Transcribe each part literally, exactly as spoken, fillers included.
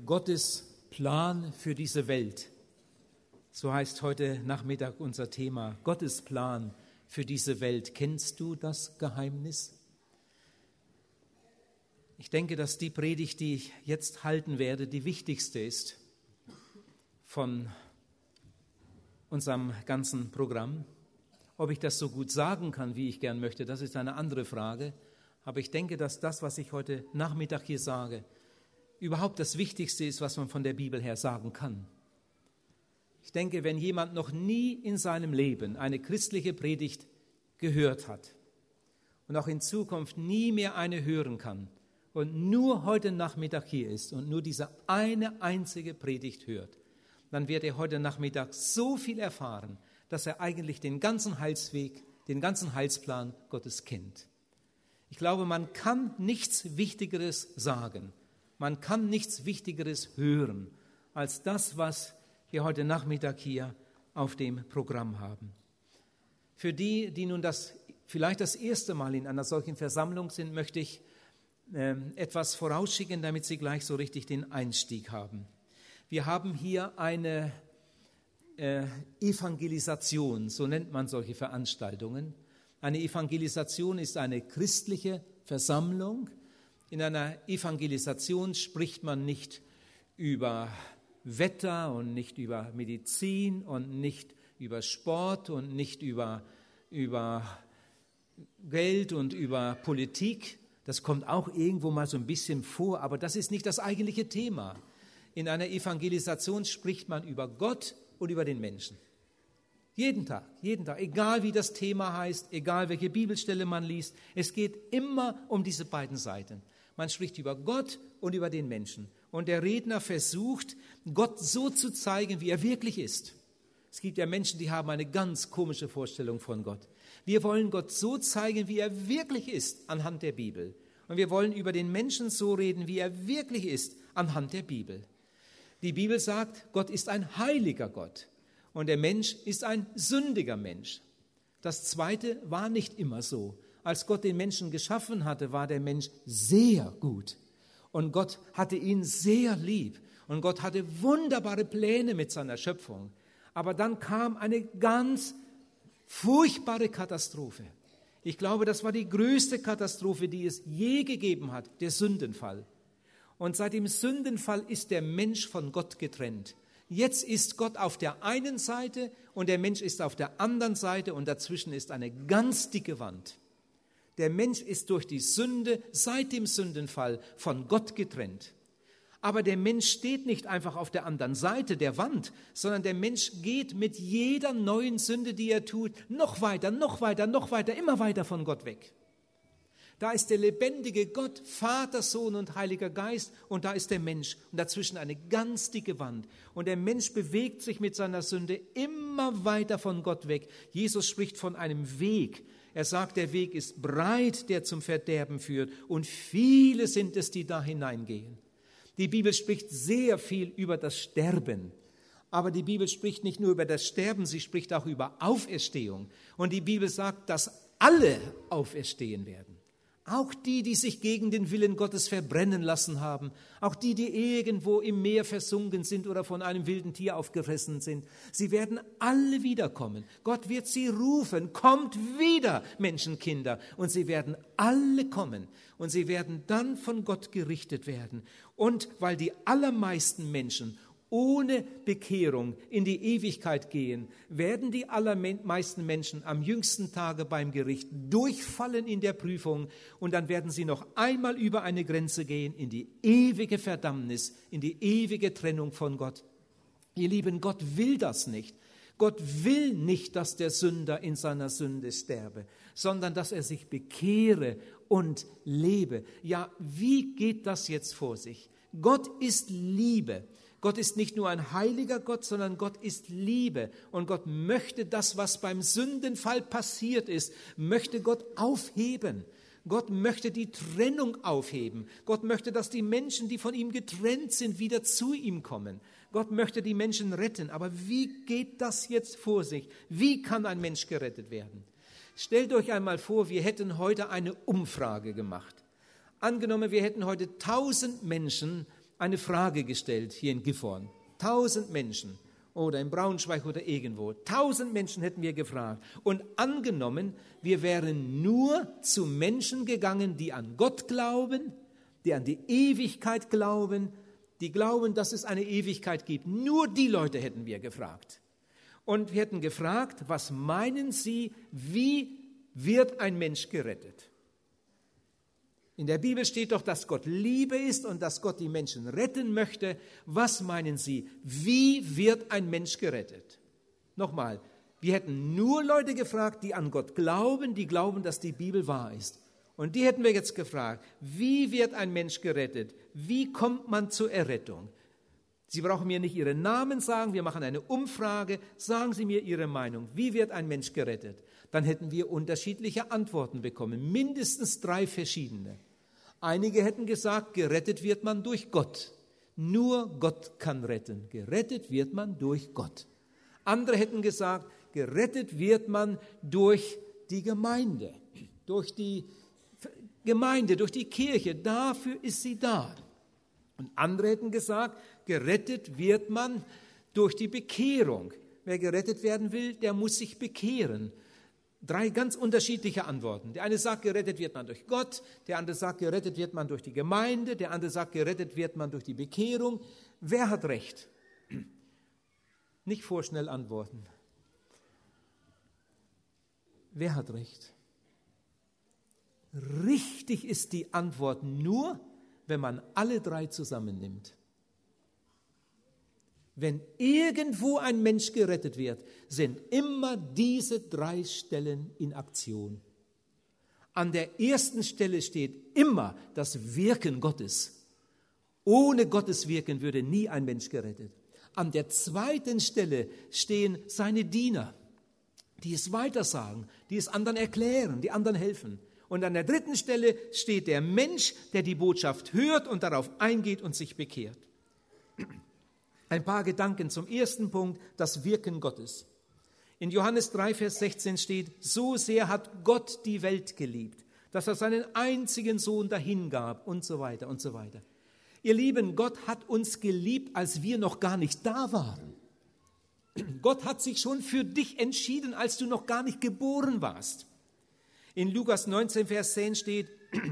Gottes Plan für diese Welt. So heißt heute Nachmittag unser Thema, Gottes Plan für diese Welt. Kennst du das Geheimnis? Ich denke, dass die Predigt, die ich jetzt halten werde, die wichtigste ist von unserem ganzen Programm. Ob ich das so gut sagen kann, wie ich gern möchte, das ist eine andere Frage. Aber ich denke, dass das, was ich heute Nachmittag hier sage, überhaupt das Wichtigste ist, was man von der Bibel her sagen kann. Ich denke, wenn jemand noch nie in seinem Leben eine christliche Predigt gehört hat und auch in Zukunft nie mehr eine hören kann und nur heute Nachmittag hier ist und nur diese eine einzige Predigt hört, dann wird er heute Nachmittag so viel erfahren, dass er eigentlich den ganzen Heilsweg, den ganzen Heilsplan Gottes kennt. Ich glaube, man kann nichts Wichtigeres sagen, man kann nichts Wichtigeres hören, als das, was wir heute Nachmittag hier auf dem Programm haben. Für die, die nun das, vielleicht das erste Mal in einer solchen Versammlung sind, möchte ich äh, etwas vorausschicken, damit sie gleich so richtig den Einstieg haben. Wir haben hier eine äh, Evangelisation, so nennt man solche Veranstaltungen. Eine Evangelisation ist eine christliche Versammlung. In einer Evangelisation spricht man nicht über Wetter und nicht über Medizin und nicht über Sport und nicht über, über Geld und über Politik. Das kommt auch irgendwo mal so ein bisschen vor, aber das ist nicht das eigentliche Thema. In einer Evangelisation spricht man über Gott und über den Menschen. Jeden Tag, jeden Tag, egal wie das Thema heißt, egal welche Bibelstelle man liest, es geht immer um diese beiden Seiten. Man spricht über Gott und über den Menschen. Und der Redner versucht, Gott so zu zeigen, wie er wirklich ist. Es gibt ja Menschen, die haben eine ganz komische Vorstellung von Gott. Wir wollen Gott so zeigen, wie er wirklich ist, anhand der Bibel. Und wir wollen über den Menschen so reden, wie er wirklich ist, anhand der Bibel. Die Bibel sagt, Gott ist ein heiliger Gott und der Mensch ist ein sündiger Mensch. Das Zweite war nicht immer so. Als Gott den Menschen geschaffen hatte, war der Mensch sehr gut. Und Gott hatte ihn sehr lieb. Und Gott hatte wunderbare Pläne mit seiner Schöpfung. Aber dann kam eine ganz furchtbare Katastrophe. Ich glaube, das war die größte Katastrophe, die es je gegeben hat, der Sündenfall. Und seit dem Sündenfall ist der Mensch von Gott getrennt. Jetzt ist Gott auf der einen Seite und der Mensch ist auf der anderen Seite und dazwischen ist eine ganz dicke Wand. Der Mensch ist durch die Sünde seit dem Sündenfall von Gott getrennt. Aber der Mensch steht nicht einfach auf der anderen Seite der Wand, sondern der Mensch geht mit jeder neuen Sünde, die er tut, noch weiter, noch weiter, noch weiter, immer weiter von Gott weg. Da ist der lebendige Gott, Vater, Sohn und Heiliger Geist und da ist der Mensch und dazwischen eine ganz dicke Wand. Und der Mensch bewegt sich mit seiner Sünde immer weiter von Gott weg. Jesus spricht von einem Weg. Er sagt, der Weg ist breit, der zum Verderben führt und viele sind es, die da hineingehen. Die Bibel spricht sehr viel über das Sterben. Aber die Bibel spricht nicht nur über das Sterben, sie spricht auch über Auferstehung. Und die Bibel sagt, dass alle auferstehen werden. Auch die, die sich gegen den Willen Gottes verbrennen lassen haben, auch die, die irgendwo im Meer versunken sind oder von einem wilden Tier aufgefressen sind, sie werden alle wiederkommen. Gott wird sie rufen, kommt wieder, Menschenkinder, und sie werden alle kommen und sie werden dann von Gott gerichtet werden. Und weil die allermeisten Menschen ohne Bekehrung in die Ewigkeit gehen, werden die allermeisten Menschen am jüngsten Tage beim Gericht durchfallen in der Prüfung und dann werden sie noch einmal über eine Grenze gehen in die ewige Verdammnis, in die ewige Trennung von Gott. Ihr Lieben, Gott will das nicht. Gott will nicht, dass der Sünder in seiner Sünde sterbe, sondern dass er sich bekehre und lebe. Ja, wie geht das jetzt vor sich? Gott ist Liebe. Gott ist nicht nur ein heiliger Gott, sondern Gott ist Liebe. Und Gott möchte das, was beim Sündenfall passiert ist, möchte Gott aufheben. Gott möchte die Trennung aufheben. Gott möchte, dass die Menschen, die von ihm getrennt sind, wieder zu ihm kommen. Gott möchte die Menschen retten. Aber wie geht das jetzt vor sich? Wie kann ein Mensch gerettet werden? Stellt euch einmal vor, wir hätten heute eine Umfrage gemacht. Angenommen, wir hätten heute tausend Menschen eine Frage gestellt hier in Gifhorn. Tausend Menschen oder in Braunschweig oder irgendwo. Tausend Menschen hätten wir gefragt. Und angenommen, wir wären nur zu Menschen gegangen, die an Gott glauben, die an die Ewigkeit glauben, die glauben, dass es eine Ewigkeit gibt. Nur die Leute hätten wir gefragt. Und wir hätten gefragt, was meinen Sie, wie wird ein Mensch gerettet? In der Bibel steht doch, dass Gott Liebe ist und dass Gott die Menschen retten möchte. Was meinen Sie, wie wird ein Mensch gerettet? Nochmal, wir hätten nur Leute gefragt, die an Gott glauben, die glauben, dass die Bibel wahr ist. Und die hätten wir jetzt gefragt, wie wird ein Mensch gerettet? Wie kommt man zur Errettung? Sie brauchen mir nicht Ihren Namen sagen, wir machen eine Umfrage, sagen Sie mir Ihre Meinung, wie wird ein Mensch gerettet? Dann hätten wir unterschiedliche Antworten bekommen, mindestens drei verschiedene. Einige hätten gesagt, gerettet wird man durch Gott. Nur Gott kann retten. Gerettet wird man durch Gott. Andere hätten gesagt, gerettet wird man durch die Gemeinde, durch die Gemeinde, durch die Kirche. Dafür ist sie da. Und andere hätten gesagt, gerettet wird man durch die Bekehrung. Wer gerettet werden will, der muss sich bekehren. Drei ganz unterschiedliche Antworten. Der eine sagt, gerettet wird man durch Gott, der andere sagt, gerettet wird man durch die Gemeinde, der andere sagt, gerettet wird man durch die Bekehrung. Wer hat recht? Nicht vorschnell antworten. Wer hat recht? Richtig ist die Antwort nur, wenn man alle drei zusammennimmt. Wenn irgendwo ein Mensch gerettet wird, sind immer diese drei Stellen in Aktion. An der ersten Stelle steht immer das Wirken Gottes. Ohne Gottes Wirken würde nie ein Mensch gerettet. An der zweiten Stelle stehen seine Diener, die es weitersagen, die es anderen erklären, die anderen helfen. Und an der dritten Stelle steht der Mensch, der die Botschaft hört und darauf eingeht und sich bekehrt. Ein paar Gedanken zum ersten Punkt, das Wirken Gottes. In Johannes drei, Vers sechzehn steht, so sehr hat Gott die Welt geliebt, dass er seinen einzigen Sohn dahingab und so weiter und so weiter. Ihr Lieben, Gott hat uns geliebt, als wir noch gar nicht da waren. Gott hat sich schon für dich entschieden, als du noch gar nicht geboren warst. In Lukas neunzehn, Vers zehn steht,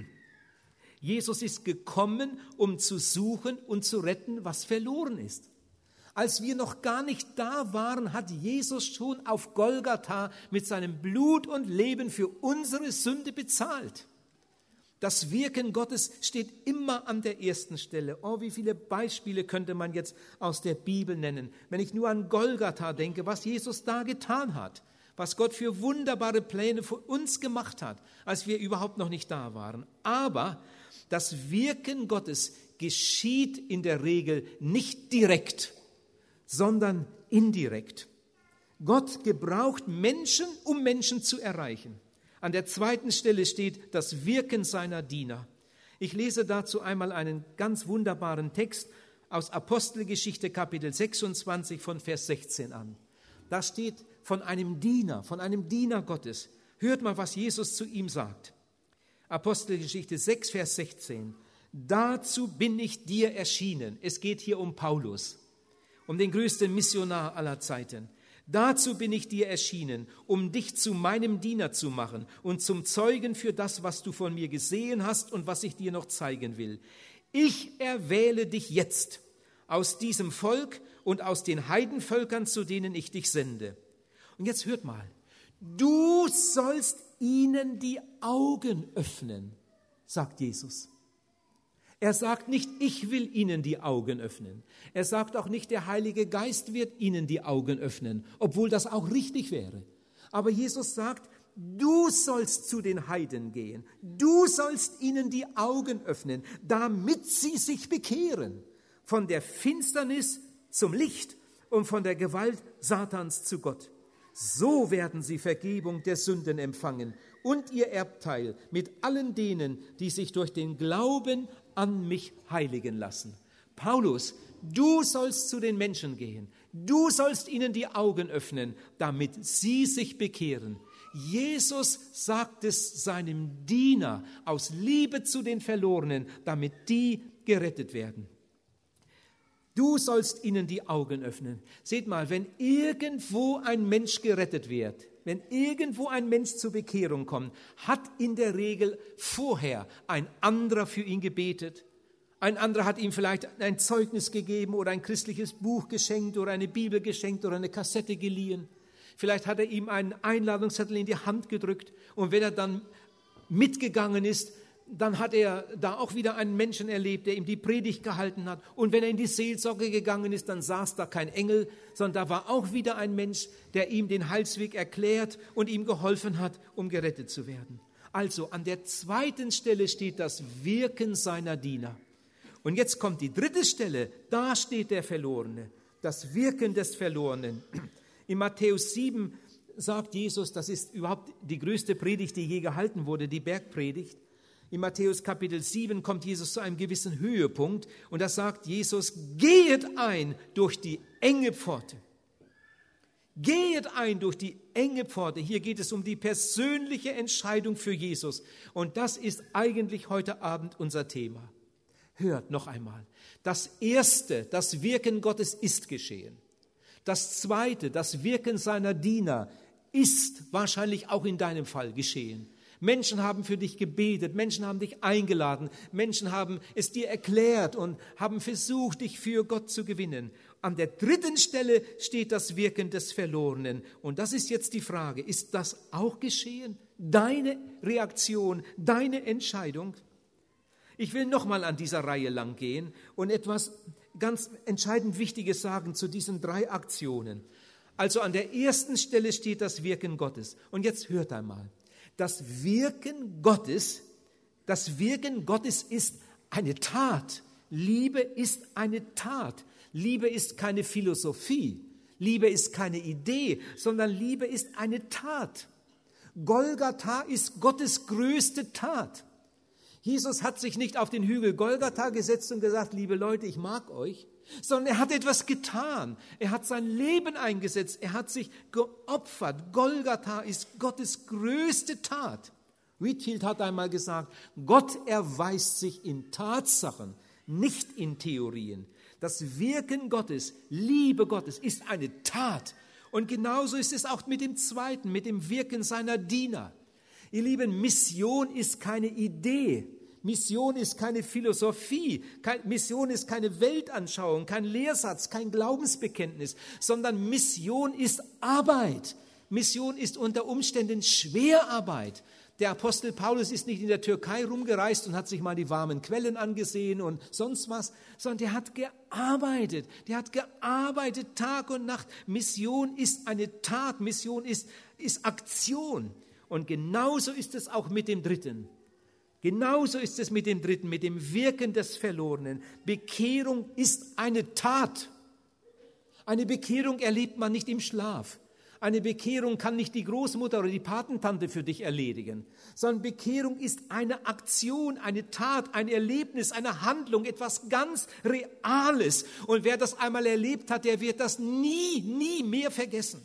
Jesus ist gekommen, um zu suchen und zu retten, was verloren ist. Als wir noch gar nicht da waren, hat Jesus schon auf Golgatha mit seinem Blut und Leben für unsere Sünde bezahlt. Das Wirken Gottes steht immer an der ersten Stelle. Oh, wie viele Beispiele könnte man jetzt aus der Bibel nennen, wenn ich nur an Golgatha denke, was Jesus da getan hat, was Gott für wunderbare Pläne für uns gemacht hat, als wir überhaupt noch nicht da waren. Aber das Wirken Gottes geschieht in der Regel nicht direkt, sondern indirekt. Gott gebraucht Menschen, um Menschen zu erreichen. An der zweiten Stelle steht das Wirken seiner Diener. Ich lese dazu einmal einen ganz wunderbaren Text aus Apostelgeschichte Kapitel sechsundzwanzig von Vers sechzehn an. Da steht von einem Diener, von einem Diener Gottes. Hört mal, was Jesus zu ihm sagt. Apostelgeschichte sechs, Vers sechzehn. Dazu bin ich dir erschienen. Es geht hier um Paulus, um den größten Missionar aller Zeiten. Dazu bin ich dir erschienen, um dich zu meinem Diener zu machen und zum Zeugen für das, was du von mir gesehen hast und was ich dir noch zeigen will. Ich erwähle dich jetzt aus diesem Volk und aus den Heidenvölkern, zu denen ich dich sende. Und jetzt hört mal, du sollst ihnen die Augen öffnen, sagt Jesus. Er sagt nicht, ich will ihnen die Augen öffnen. Er sagt auch nicht, der Heilige Geist wird ihnen die Augen öffnen, obwohl das auch richtig wäre. Aber Jesus sagt, du sollst zu den Heiden gehen. Du sollst ihnen die Augen öffnen, damit sie sich bekehren. Von der Finsternis zum Licht und von der Gewalt Satans zu Gott. So werden sie Vergebung der Sünden empfangen und ihr Erbteil mit allen denen, die sich durch den Glauben an mich heiligen lassen. Paulus, du sollst zu den Menschen gehen. Du sollst ihnen die Augen öffnen, damit sie sich bekehren. Jesus sagt es seinem Diener aus Liebe zu den Verlorenen, damit die gerettet werden. Du sollst ihnen die Augen öffnen. Seht mal, wenn irgendwo ein Mensch gerettet wird, wenn irgendwo ein Mensch zur Bekehrung kommt, hat in der Regel vorher ein anderer für ihn gebetet. Ein anderer hat ihm vielleicht ein Zeugnis gegeben oder ein christliches Buch geschenkt oder eine Bibel geschenkt oder eine Kassette geliehen. Vielleicht hat er ihm einen Einladungszettel in die Hand gedrückt und wenn er dann mitgegangen ist, dann hat er da auch wieder einen Menschen erlebt, der ihm die Predigt gehalten hat. Und wenn er in die Seelsorge gegangen ist, dann saß da kein Engel, sondern da war auch wieder ein Mensch, der ihm den Heilsweg erklärt und ihm geholfen hat, um gerettet zu werden. Also an der zweiten Stelle steht das Wirken seiner Diener. Und jetzt kommt die dritte Stelle, da steht der Verlorene, das Wirken des Verlorenen. In Matthäus sieben sagt Jesus, das ist überhaupt die größte Predigt, die je gehalten wurde, die Bergpredigt. In Matthäus Kapitel sieben kommt Jesus zu einem gewissen Höhepunkt und da sagt Jesus, gehet ein durch die enge Pforte. Gehet ein durch die enge Pforte. Hier geht es um die persönliche Entscheidung für Jesus und das ist eigentlich heute Abend unser Thema. Hört noch einmal, das Erste, das Wirken Gottes ist geschehen. Das Zweite, das Wirken seiner Diener ist wahrscheinlich auch in deinem Fall geschehen. Menschen haben für dich gebetet, Menschen haben dich eingeladen, Menschen haben es dir erklärt und haben versucht, dich für Gott zu gewinnen. An der dritten Stelle steht das Wirken des Verlorenen. Und das ist jetzt die Frage, ist das auch geschehen? Deine Reaktion, deine Entscheidung? Ich will nochmal an dieser Reihe lang gehen und etwas ganz entscheidend Wichtiges sagen zu diesen drei Aktionen. Also an der ersten Stelle steht das Wirken Gottes. Und jetzt hört einmal. Das Wirken Gottes, das Wirken Gottes ist eine Tat. Liebe ist eine Tat. Liebe ist keine Philosophie. Liebe ist keine Idee, sondern Liebe ist eine Tat. Golgatha ist Gottes größte Tat. Jesus hat sich nicht auf den Hügel Golgatha gesetzt und gesagt, liebe Leute, ich mag euch, sondern er hat etwas getan. Er hat sein Leben eingesetzt. Er hat sich geopfert. Golgatha ist Gottes größte Tat. Whitefield hat einmal gesagt, Gott erweist sich in Tatsachen, nicht in Theorien. Das Wirken Gottes, Liebe Gottes ist eine Tat. Und genauso ist es auch mit dem Zweiten, mit dem Wirken seiner Diener. Ihr Lieben, Mission ist keine Idee. Mission ist keine Philosophie, Mission ist keine Weltanschauung, kein Lehrsatz, kein Glaubensbekenntnis, sondern Mission ist Arbeit. Mission ist unter Umständen Schwerarbeit. Der Apostel Paulus ist nicht in der Türkei rumgereist und hat sich mal die warmen Quellen angesehen und sonst was, sondern der hat gearbeitet. Der hat gearbeitet Tag und Nacht. Mission ist eine Tat, Mission ist, ist Aktion. Und genauso ist es auch mit dem Dritten. Genauso ist es mit dem Dritten, mit dem Wirken des Verlorenen. Bekehrung ist eine Tat. Eine Bekehrung erlebt man nicht im Schlaf. Eine Bekehrung kann nicht die Großmutter oder die Patentante für dich erledigen, sondern Bekehrung ist eine Aktion, eine Tat, ein Erlebnis, eine Handlung, etwas ganz Reales. Und wer das einmal erlebt hat, der wird das nie, nie mehr vergessen.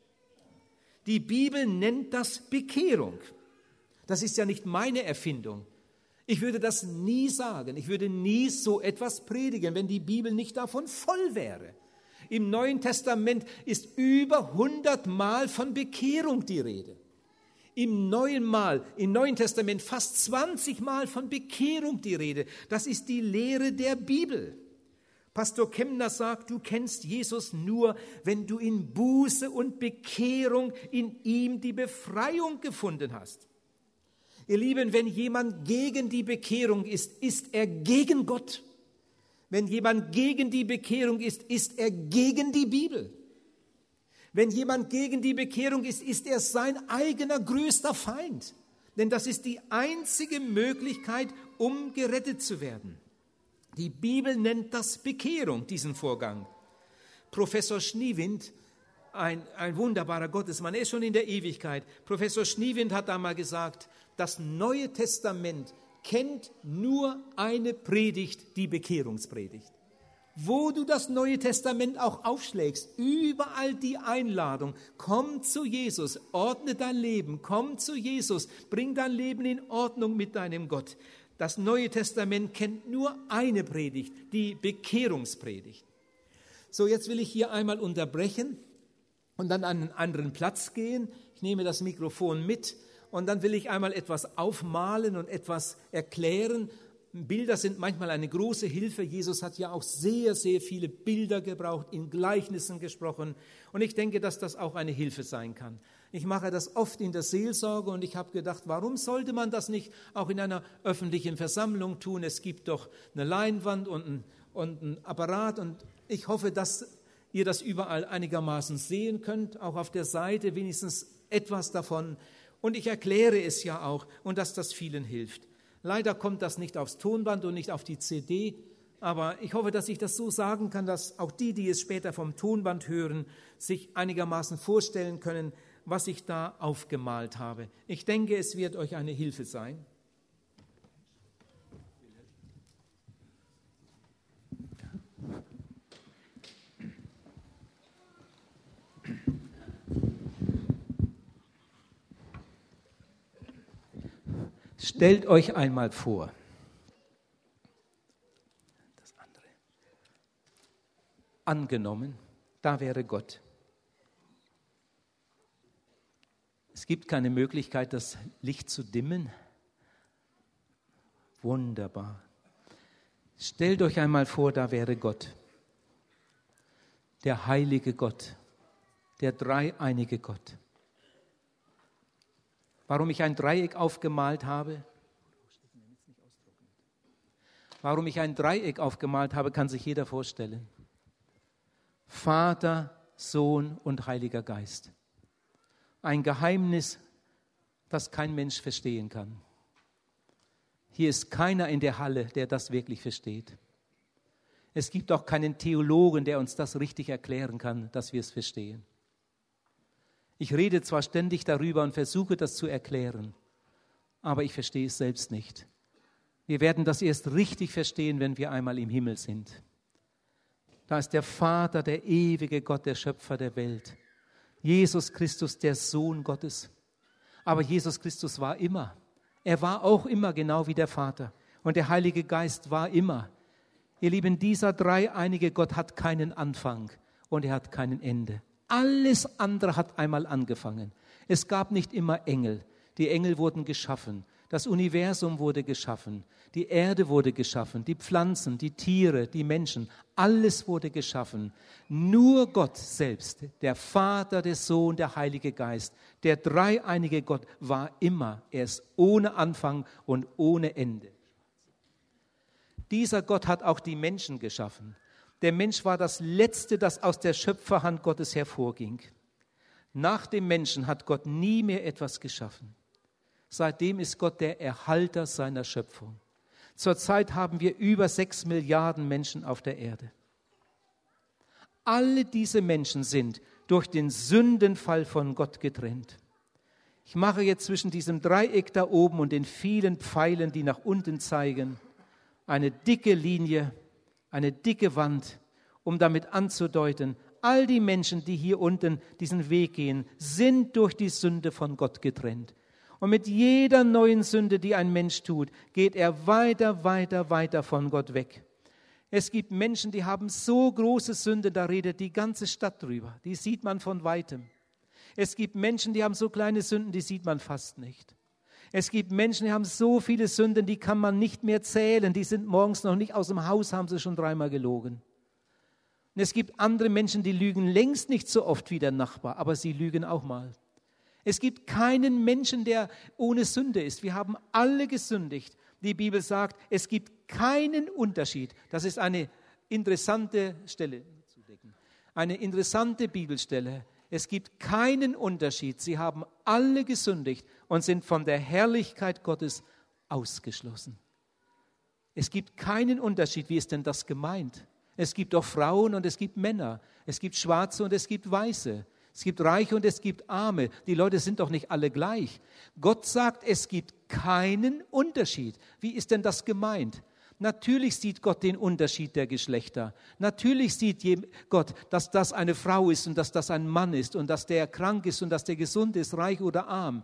Die Bibel nennt das Bekehrung. Das ist ja nicht meine Erfindung. Ich würde das nie sagen. Ich würde nie so etwas predigen, wenn die Bibel nicht davon voll wäre. Im Neuen Testament ist über hundert Mal von Bekehrung die Rede. Im Neuen Mal, im Neuen Testament fast zwanzig Mal von Bekehrung die Rede. Das ist die Lehre der Bibel. Pastor Kemner sagt, du kennst Jesus nur, wenn du in Buße und Bekehrung in ihm die Befreiung gefunden hast. Ihr Lieben, wenn jemand gegen die Bekehrung ist, ist er gegen Gott. Wenn jemand gegen die Bekehrung ist, ist er gegen die Bibel. Wenn jemand gegen die Bekehrung ist, ist er sein eigener größter Feind. Denn das ist die einzige Möglichkeit, um gerettet zu werden. Die Bibel nennt das Bekehrung, diesen Vorgang. Professor Schniewind, ein, ein wunderbarer Gottesmann, er ist schon in der Ewigkeit. Professor Schniewind hat einmal gesagt, das Neue Testament kennt nur eine Predigt, die Bekehrungspredigt. Wo du das Neue Testament auch aufschlägst, überall die Einladung, komm zu Jesus, ordne dein Leben, komm zu Jesus, bring dein Leben in Ordnung mit deinem Gott. Das Neue Testament kennt nur eine Predigt, die Bekehrungspredigt. So, jetzt will ich hier einmal unterbrechen und dann an einen anderen Platz gehen. Ich nehme das Mikrofon mit und dann will ich einmal etwas aufmalen und etwas erklären. Bilder sind manchmal eine große Hilfe. Jesus hat ja auch sehr, sehr viele Bilder gebraucht, in Gleichnissen gesprochen. Und ich denke, dass das auch eine Hilfe sein kann. Ich mache das oft in der Seelsorge und ich habe gedacht, warum sollte man das nicht auch in einer öffentlichen Versammlung tun? Es gibt doch eine Leinwand und ein, und ein Apparat und ich hoffe, dass ihr das überall einigermaßen sehen könnt, auch auf der Seite wenigstens etwas davon. Und ich erkläre es ja auch und dass das vielen hilft. Leider kommt das nicht aufs Tonband und nicht auf die C D, aber ich hoffe, dass ich das so sagen kann, dass auch die, die es später vom Tonband hören, sich einigermaßen vorstellen können, was ich da aufgemalt habe. Ich denke, es wird euch eine Hilfe sein. Stellt euch einmal vor, das andere, angenommen, da wäre Gott. Es gibt keine Möglichkeit, das Licht zu dimmen. Wunderbar. Stellt euch einmal vor, da wäre Gott, der heilige Gott, der dreieinige Gott. Warum ich ein Dreieck aufgemalt habe? Warum ich ein Dreieck aufgemalt habe, kann sich jeder vorstellen. Vater, Sohn und Heiliger Geist. Ein Geheimnis, das kein Mensch verstehen kann. Hier ist keiner in der Halle, der das wirklich versteht. Es gibt auch keinen Theologen, der uns das richtig erklären kann, dass wir es verstehen. Ich rede zwar ständig darüber und versuche das zu erklären, aber ich verstehe es selbst nicht. Wir werden das erst richtig verstehen, wenn wir einmal im Himmel sind. Da ist der Vater, der ewige Gott, der Schöpfer der Welt. Jesus Christus, der Sohn Gottes. Aber Jesus Christus war immer. Er war auch immer genau wie der Vater. Und der Heilige Geist war immer. Ihr Lieben, dieser dreieinige Gott hat keinen Anfang und er hat kein Ende. Alles andere hat einmal angefangen. Es gab nicht immer Engel. Die Engel wurden geschaffen. Das Universum wurde geschaffen. Die Erde wurde geschaffen. Die Pflanzen, die Tiere, die Menschen. Alles wurde geschaffen. Nur Gott selbst, der Vater, der Sohn, der Heilige Geist, der dreieinige Gott war immer. Er ist ohne Anfang und ohne Ende. Dieser Gott hat auch die Menschen geschaffen. Der Mensch war das Letzte, das aus der Schöpferhand Gottes hervorging. Nach dem Menschen hat Gott nie mehr etwas geschaffen. Seitdem ist Gott der Erhalter seiner Schöpfung. Zurzeit haben wir über sechs Milliarden Menschen auf der Erde. Alle diese Menschen sind durch den Sündenfall von Gott getrennt. Ich mache jetzt zwischen diesem Dreieck da oben und den vielen Pfeilen, die nach unten zeigen, eine dicke Linie, eine dicke Wand, um damit anzudeuten, all die Menschen, die hier unten diesen Weg gehen, sind durch die Sünde von Gott getrennt. Und mit jeder neuen Sünde, die ein Mensch tut, geht er weiter, weiter, weiter von Gott weg. Es gibt Menschen, die haben so große Sünde, da redet die ganze Stadt drüber. Die sieht man von Weitem. Es gibt Menschen, die haben so kleine Sünden, die sieht man fast nicht. Es gibt Menschen, die haben so viele Sünden, die kann man nicht mehr zählen. Die sind morgens noch nicht aus dem Haus, haben sie schon dreimal gelogen. Und es gibt andere Menschen, die lügen längst nicht so oft wie der Nachbar, aber sie lügen auch mal. Es gibt keinen Menschen, der ohne Sünde ist. Wir haben alle gesündigt. Die Bibel sagt, es gibt keinen Unterschied. Das ist eine interessante Stelle, eine interessante Bibelstelle. Es gibt keinen Unterschied. Sie haben alle gesündigt und sind von der Herrlichkeit Gottes ausgeschlossen. Es gibt keinen Unterschied. Wie ist denn das gemeint? Es gibt auch Frauen und es gibt Männer. Es gibt Schwarze und es gibt Weiße. Es gibt Reiche und es gibt Arme. Die Leute sind doch nicht alle gleich. Gott sagt, es gibt keinen Unterschied. Wie ist denn das gemeint? Natürlich sieht Gott den Unterschied der Geschlechter. Natürlich sieht Gott, dass das eine Frau ist und dass das ein Mann ist und dass der krank ist und dass der gesund ist, reich oder arm.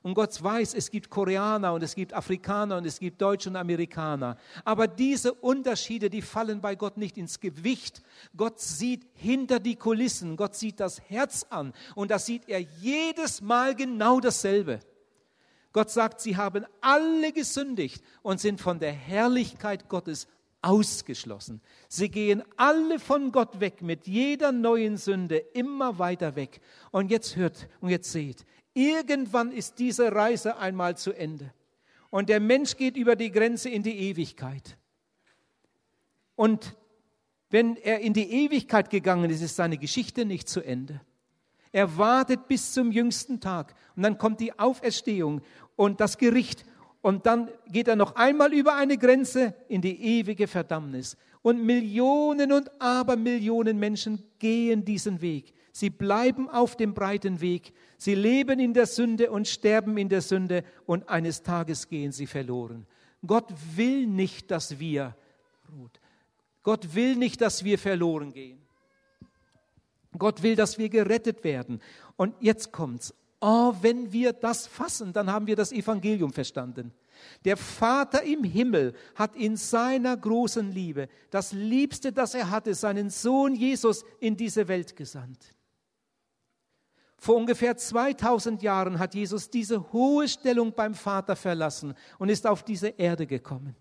Und Gott weiß, es gibt Koreaner und es gibt Afrikaner und es gibt Deutsche und Amerikaner. Aber diese Unterschiede, die fallen bei Gott nicht ins Gewicht. Gott sieht hinter die Kulissen, Gott sieht das Herz an und da sieht er jedes Mal genau dasselbe. Gott sagt, sie haben alle gesündigt und sind von der Herrlichkeit Gottes ausgeschlossen. Sie gehen alle von Gott weg, mit jeder neuen Sünde immer weiter weg. Und jetzt hört und jetzt seht, irgendwann ist diese Reise einmal zu Ende. Und der Mensch geht über die Grenze in die Ewigkeit. Und wenn er in die Ewigkeit gegangen ist, ist seine Geschichte nicht zu Ende. Er wartet bis zum jüngsten Tag. Und dann kommt die Auferstehung und das Gericht. Und dann geht er noch einmal über eine Grenze in die ewige Verdammnis. Und Millionen und Abermillionen Menschen gehen diesen Weg. Sie bleiben auf dem breiten Weg. Sie leben in der Sünde und sterben in der Sünde. Und eines Tages gehen sie verloren. Gott will nicht, dass wir, Gott will nicht, dass wir verloren gehen. Gott will, dass wir gerettet werden. Und jetzt kommt's. Oh, wenn wir das fassen, dann haben wir das Evangelium verstanden. Der Vater im Himmel hat in seiner großen Liebe das Liebste, das er hatte, seinen Sohn Jesus in diese Welt gesandt. Vor ungefähr zweitausend Jahren hat Jesus diese hohe Stellung beim Vater verlassen und ist auf diese Erde gekommen.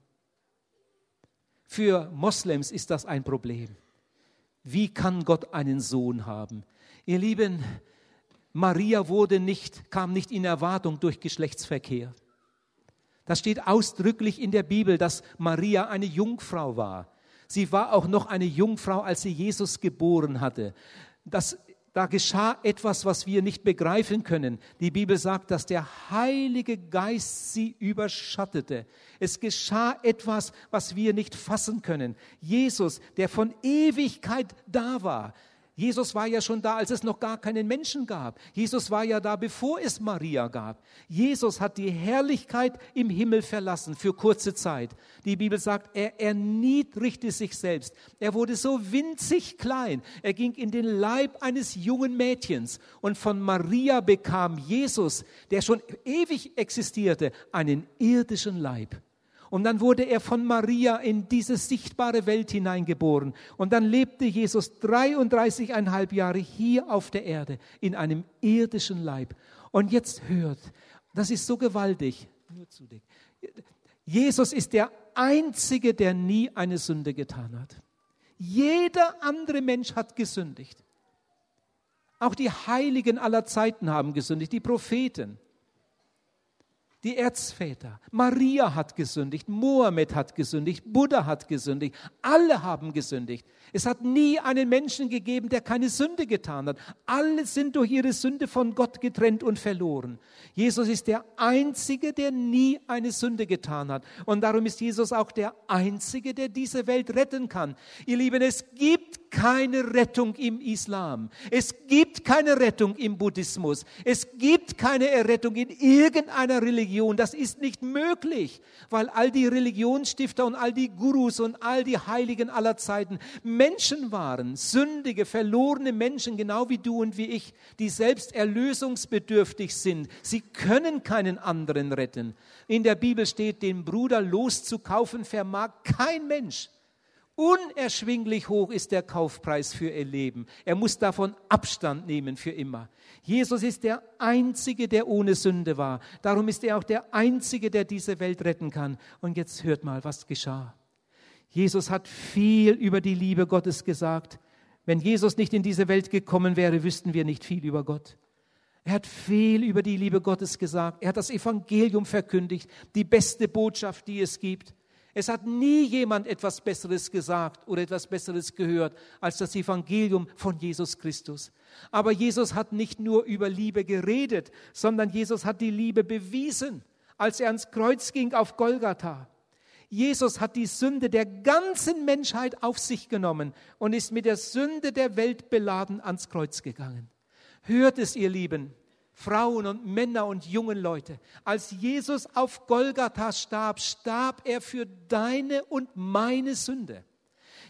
Für Moslems ist das ein Problem. Wie kann Gott einen Sohn haben? Ihr Lieben, Maria wurde nicht, kam nicht in Erwartung durch Geschlechtsverkehr. Das steht ausdrücklich in der Bibel, dass Maria eine Jungfrau war. Sie war auch noch eine Jungfrau, als sie Jesus geboren hatte. Das, da geschah etwas, was wir nicht begreifen können. Die Bibel sagt, dass der Heilige Geist sie überschattete. Es geschah etwas, was wir nicht fassen können. Jesus, der von Ewigkeit da war, Jesus war ja schon da, als es noch gar keinen Menschen gab. Jesus war ja da, bevor es Maria gab. Jesus hat die Herrlichkeit im Himmel verlassen für kurze Zeit. Die Bibel sagt, er erniedrigte sich selbst. Er wurde so winzig klein. Er ging in den Leib eines jungen Mädchens. Und von Maria bekam Jesus, der schon ewig existierte, einen irdischen Leib. Und dann wurde er von Maria in diese sichtbare Welt hineingeboren. Und dann lebte Jesus dreiunddreißigeinhalb Jahre hier auf der Erde in einem irdischen Leib. Und jetzt hört, das ist so gewaltig. Nur zu dick. Jesus ist der Einzige, der nie eine Sünde getan hat. Jeder andere Mensch hat gesündigt. Auch die Heiligen aller Zeiten haben gesündigt, die Propheten. Die Erzväter, Maria hat gesündigt, Mohammed hat gesündigt, Buddha hat gesündigt, alle haben gesündigt. Es hat nie einen Menschen gegeben, der keine Sünde getan hat. Alle sind durch ihre Sünde von Gott getrennt und verloren. Jesus ist der Einzige, der nie eine Sünde getan hat. Und darum ist Jesus auch der Einzige, der diese Welt retten kann. Ihr Lieben, es gibt keine Rettung im Islam. Es gibt keine Rettung im Buddhismus. Es gibt keine Errettung in irgendeiner Religion. Das ist nicht möglich, weil all die Religionsstifter und all die Gurus und all die Heiligen aller Zeiten Menschen waren, sündige, verlorene Menschen, genau wie du und wie ich, die selbst erlösungsbedürftig sind. Sie können keinen anderen retten. In der Bibel steht, den Bruder loszukaufen vermag kein Mensch. Unerschwinglich hoch ist der Kaufpreis für ihr Leben. Er muss davon Abstand nehmen für immer. Jesus ist der Einzige, der ohne Sünde war. Darum ist er auch der Einzige, der diese Welt retten kann. Und jetzt hört mal, was geschah. Jesus hat viel über die Liebe Gottes gesagt. Wenn Jesus nicht in diese Welt gekommen wäre, wüssten wir nicht viel über Gott. Er hat viel über die Liebe Gottes gesagt. Er hat das Evangelium verkündigt, die beste Botschaft, die es gibt. Es hat nie jemand etwas Besseres gesagt oder etwas Besseres gehört als das Evangelium von Jesus Christus. Aber Jesus hat nicht nur über Liebe geredet, sondern Jesus hat die Liebe bewiesen, als er ans Kreuz ging auf Golgatha. Jesus hat die Sünde der ganzen Menschheit auf sich genommen und ist mit der Sünde der Welt beladen ans Kreuz gegangen. Hört es, ihr Lieben, Frauen und Männer und jungen Leute, als Jesus auf Golgatha starb, starb er für deine und meine Sünde.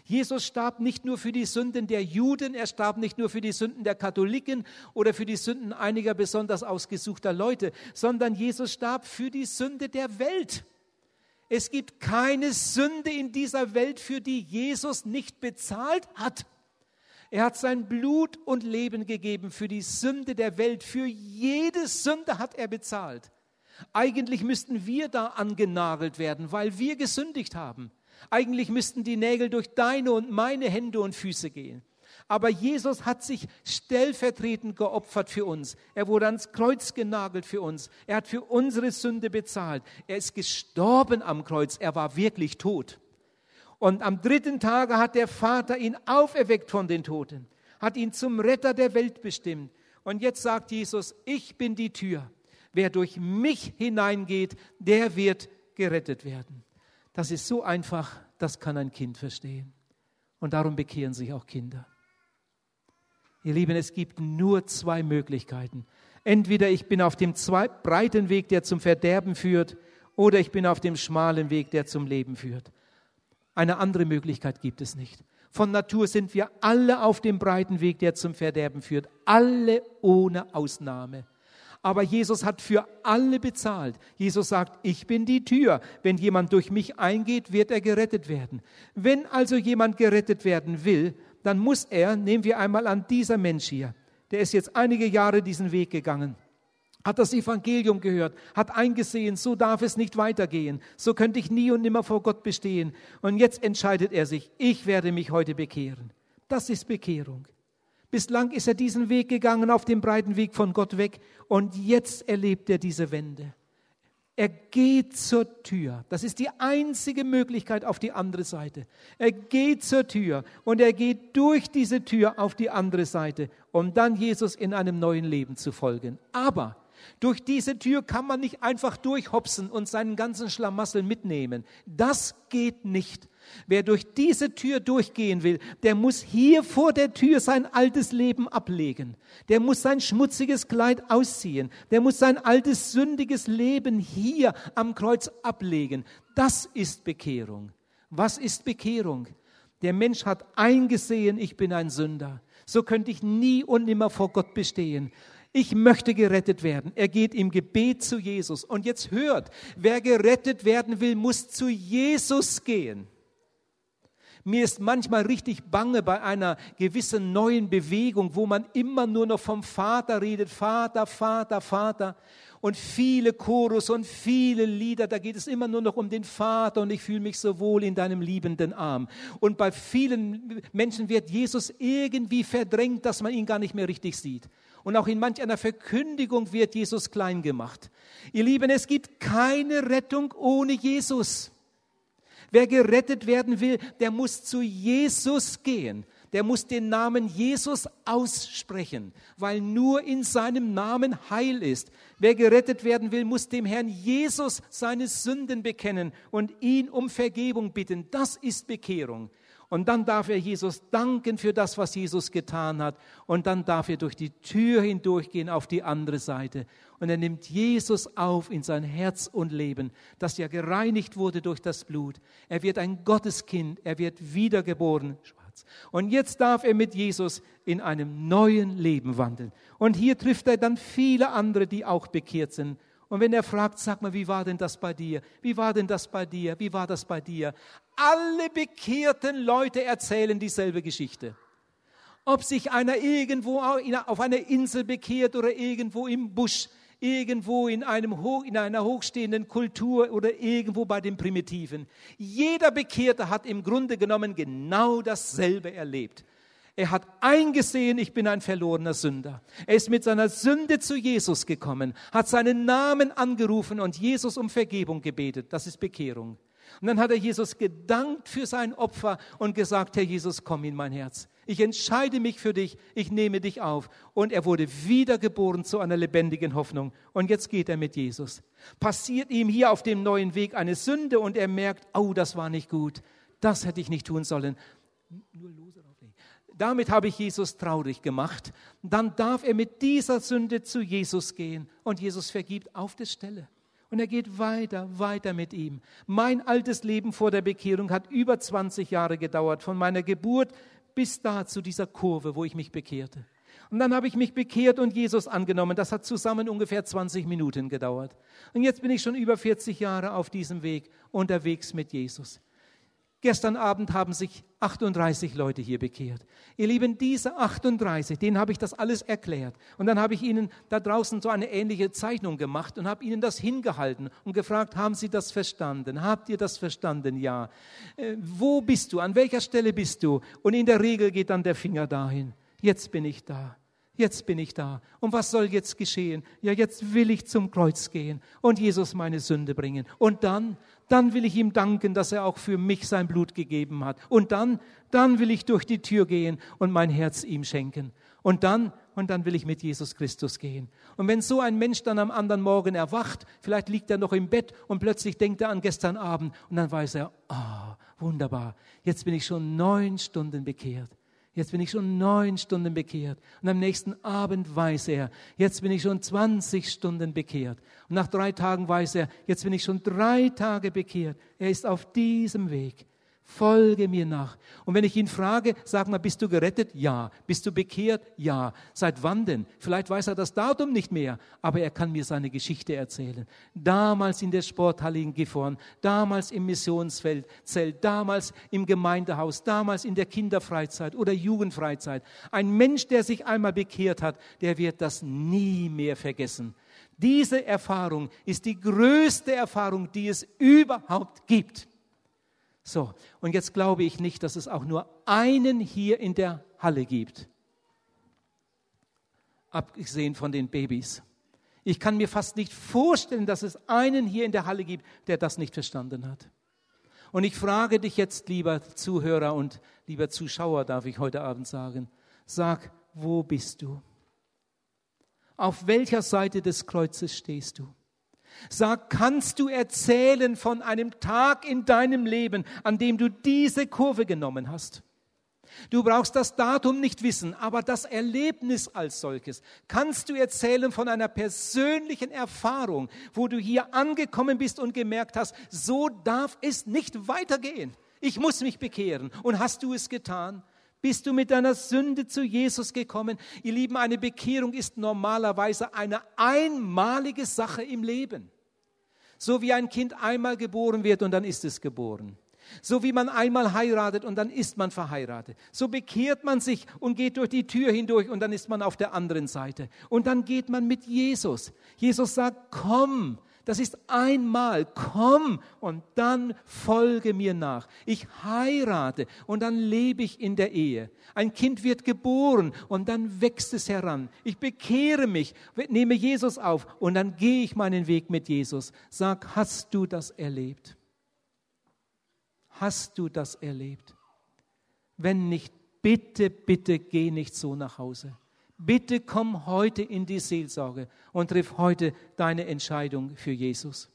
Jesus starb nicht nur für die Sünden der Juden, er starb nicht nur für die Sünden der Katholiken oder für die Sünden einiger besonders ausgesuchter Leute, sondern Jesus starb für die Sünde der Welt. Es gibt keine Sünde in dieser Welt, für die Jesus nicht bezahlt hat. Er hat sein Blut und Leben gegeben für die Sünde der Welt. Für jede Sünde hat er bezahlt. Eigentlich müssten wir da angenagelt werden, weil wir gesündigt haben. Eigentlich müssten die Nägel durch deine und meine Hände und Füße gehen. Aber Jesus hat sich stellvertretend geopfert für uns. Er wurde ans Kreuz genagelt für uns. Er hat für unsere Sünde bezahlt. Er ist gestorben am Kreuz. Er war wirklich tot. Und am dritten Tage hat der Vater ihn auferweckt von den Toten, hat ihn zum Retter der Welt bestimmt. Und jetzt sagt Jesus, ich bin die Tür. Wer durch mich hineingeht, der wird gerettet werden. Das ist so einfach, das kann ein Kind verstehen. Und darum bekehren sich auch Kinder. Ihr Lieben, es gibt nur zwei Möglichkeiten. Entweder ich bin auf dem zwei, breiten Weg, der zum Verderben führt, oder ich bin auf dem schmalen Weg, der zum Leben führt. Eine andere Möglichkeit gibt es nicht. Von Natur sind wir alle auf dem breiten Weg, der zum Verderben führt. Alle ohne Ausnahme. Aber Jesus hat für alle bezahlt. Jesus sagt, ich bin die Tür. Wenn jemand durch mich eingeht, wird er gerettet werden. Wenn also jemand gerettet werden will, dann muss er, nehmen wir einmal an, dieser Mensch hier, der ist jetzt einige Jahre diesen Weg gegangen, hat das Evangelium gehört, hat eingesehen, so darf es nicht weitergehen, so könnte ich nie und nimmer vor Gott bestehen. Und jetzt entscheidet er sich, ich werde mich heute bekehren. Das ist Bekehrung. Bislang ist er diesen Weg gegangen, auf dem breiten Weg von Gott weg, und jetzt erlebt er diese Wende. Er geht zur Tür. Das ist die einzige Möglichkeit auf die andere Seite. Er geht zur Tür und er geht durch diese Tür auf die andere Seite, um dann Jesus in einem neuen Leben zu folgen. Aber durch diese Tür kann man nicht einfach durchhopsen und seinen ganzen Schlamassel mitnehmen. Das geht nicht. Wer durch diese Tür durchgehen will, der muss hier vor der Tür sein altes Leben ablegen. Der muss sein schmutziges Kleid ausziehen. Der muss sein altes sündiges Leben hier am Kreuz ablegen. Das ist Bekehrung. Was ist Bekehrung? Der Mensch hat eingesehen, ich bin ein Sünder. So könnte ich nie und nimmer vor Gott bestehen. Ich möchte gerettet werden. Er geht im Gebet zu Jesus. Und jetzt hört, wer gerettet werden will, muss zu Jesus gehen. Mir ist manchmal richtig bange bei einer gewissen neuen Bewegung, wo man immer nur noch vom Vater redet, Vater, Vater, Vater. Und viele Chorus und viele Lieder, da geht es immer nur noch um den Vater und ich fühle mich so wohl in deinem liebenden Arm. Und bei vielen Menschen wird Jesus irgendwie verdrängt, dass man ihn gar nicht mehr richtig sieht. Und auch in manch einer Verkündigung wird Jesus klein gemacht. Ihr Lieben, es gibt keine Rettung ohne Jesus. Wer gerettet werden will, der muss zu Jesus gehen. Der muss den Namen Jesus aussprechen, weil nur in seinem Namen Heil ist. Wer gerettet werden will, muss dem Herrn Jesus seine Sünden bekennen und ihn um Vergebung bitten. Das ist Bekehrung. Und dann darf er Jesus danken für das, was Jesus getan hat. Und dann darf er durch die Tür hindurchgehen auf die andere Seite. Und er nimmt Jesus auf in sein Herz und Leben, das ja gereinigt wurde durch das Blut. Er wird ein Gotteskind, er wird wiedergeboren. Und jetzt darf er mit Jesus in einem neuen Leben wandeln. Und hier trifft er dann viele andere, die auch bekehrt sind. Und wenn er fragt, sag mal, wie war denn das bei dir? Wie war denn das bei dir? Wie war das bei dir? Alle bekehrten Leute erzählen dieselbe Geschichte. Ob sich einer irgendwo auf einer Insel bekehrt oder irgendwo im Busch, irgendwo in, einem, in einer hochstehenden Kultur oder irgendwo bei den Primitiven. Jeder Bekehrte hat im Grunde genommen genau dasselbe erlebt. Er hat eingesehen, ich bin ein verlorener Sünder. Er ist mit seiner Sünde zu Jesus gekommen, hat seinen Namen angerufen und Jesus um Vergebung gebetet. Das ist Bekehrung. Und dann hat er Jesus gedankt für sein Opfer und gesagt, Herr Jesus, komm in mein Herz. Ich entscheide mich für dich, ich nehme dich auf. Und er wurde wiedergeboren zu einer lebendigen Hoffnung. Und jetzt geht er mit Jesus. Passiert ihm hier auf dem neuen Weg eine Sünde und er merkt, oh, das war nicht gut. Das hätte ich nicht tun sollen. Nur lose drauflegen. Damit habe ich Jesus traurig gemacht. Dann darf er mit dieser Sünde zu Jesus gehen und Jesus vergibt auf der Stelle. Und er geht weiter, weiter mit ihm. Mein altes Leben vor der Bekehrung hat über zwanzig Jahre gedauert, von meiner Geburt bis da zu dieser Kurve, wo ich mich bekehrte. Und dann habe ich mich bekehrt und Jesus angenommen. Das hat zusammen ungefähr zwanzig Minuten gedauert. Und jetzt bin ich schon über vierzig Jahre auf diesem Weg, unterwegs mit Jesus. Gestern Abend haben sich achtunddreißig Leute hier bekehrt. Ihr Lieben, diese achtunddreißig, denen habe ich das alles erklärt. Und dann habe ich ihnen da draußen so eine ähnliche Zeichnung gemacht und habe ihnen das hingehalten und gefragt, haben Sie das verstanden? Habt ihr das verstanden? Ja. Äh, wo bist du? An welcher Stelle bist du? Und in der Regel geht dann der Finger dahin. Jetzt bin ich da. Jetzt bin ich da. Und was soll jetzt geschehen? Ja, jetzt will ich zum Kreuz gehen und Jesus meine Sünde bringen. Und dann, dann will ich ihm danken, dass er auch für mich sein Blut gegeben hat. Und dann, dann will ich durch die Tür gehen und mein Herz ihm schenken. Und dann, und dann will ich mit Jesus Christus gehen. Und wenn so ein Mensch dann am anderen Morgen erwacht, vielleicht liegt er noch im Bett und plötzlich denkt er an gestern Abend und dann weiß er, ah, oh, wunderbar, jetzt bin ich schon neun Stunden bekehrt. Jetzt bin ich schon neun Stunden bekehrt. Und am nächsten Abend weiß er, jetzt bin ich schon zwanzig Stunden bekehrt. Und nach drei Tagen weiß er, jetzt bin ich schon drei Tage bekehrt. Er ist auf diesem Weg. Folge mir nach. Und wenn ich ihn frage, sag mal, bist du gerettet? Ja. Bist du bekehrt? Ja. Seit wann denn? Vielleicht weiß er das Datum nicht mehr, aber er kann mir seine Geschichte erzählen. Damals in der Sporthalle in Gifhorn, damals im Missionsfeld, Zelt, damals im Gemeindehaus, damals in der Kinderfreizeit oder Jugendfreizeit. Ein Mensch, der sich einmal bekehrt hat, der wird das nie mehr vergessen. Diese Erfahrung ist die größte Erfahrung, die es überhaupt gibt. So, und jetzt glaube ich nicht, dass es auch nur einen hier in der Halle gibt. Abgesehen von den Babys. Ich kann mir fast nicht vorstellen, dass es einen hier in der Halle gibt, der das nicht verstanden hat. Und ich frage dich jetzt, lieber Zuhörer und lieber Zuschauer, darf ich heute Abend sagen, sag, wo bist du? Auf welcher Seite des Kreuzes stehst du? Sag, kannst du erzählen von einem Tag in deinem Leben, an dem du diese Kurve genommen hast? Du brauchst das Datum nicht wissen, aber das Erlebnis als solches. Kannst du erzählen von einer persönlichen Erfahrung, wo du hier angekommen bist und gemerkt hast, so darf es nicht weitergehen. Ich muss mich bekehren. Und hast du es getan? Bist du mit deiner Sünde zu Jesus gekommen? Ihr Lieben, eine Bekehrung ist normalerweise eine einmalige Sache im Leben. So wie ein Kind einmal geboren wird und dann ist es geboren. So wie man einmal heiratet und dann ist man verheiratet. So bekehrt man sich und geht durch die Tür hindurch und dann ist man auf der anderen Seite. Und dann geht man mit Jesus. Jesus sagt, komm. Das ist einmal, komm und dann folge mir nach. Ich heirate und dann lebe ich in der Ehe. Ein Kind wird geboren und dann wächst es heran. Ich bekehre mich, nehme Jesus auf und dann gehe ich meinen Weg mit Jesus. Sag, hast du das erlebt? Hast du das erlebt? Wenn nicht, bitte, bitte geh nicht so nach Hause. Bitte komm heute in die Seelsorge und triff heute deine Entscheidung für Jesus.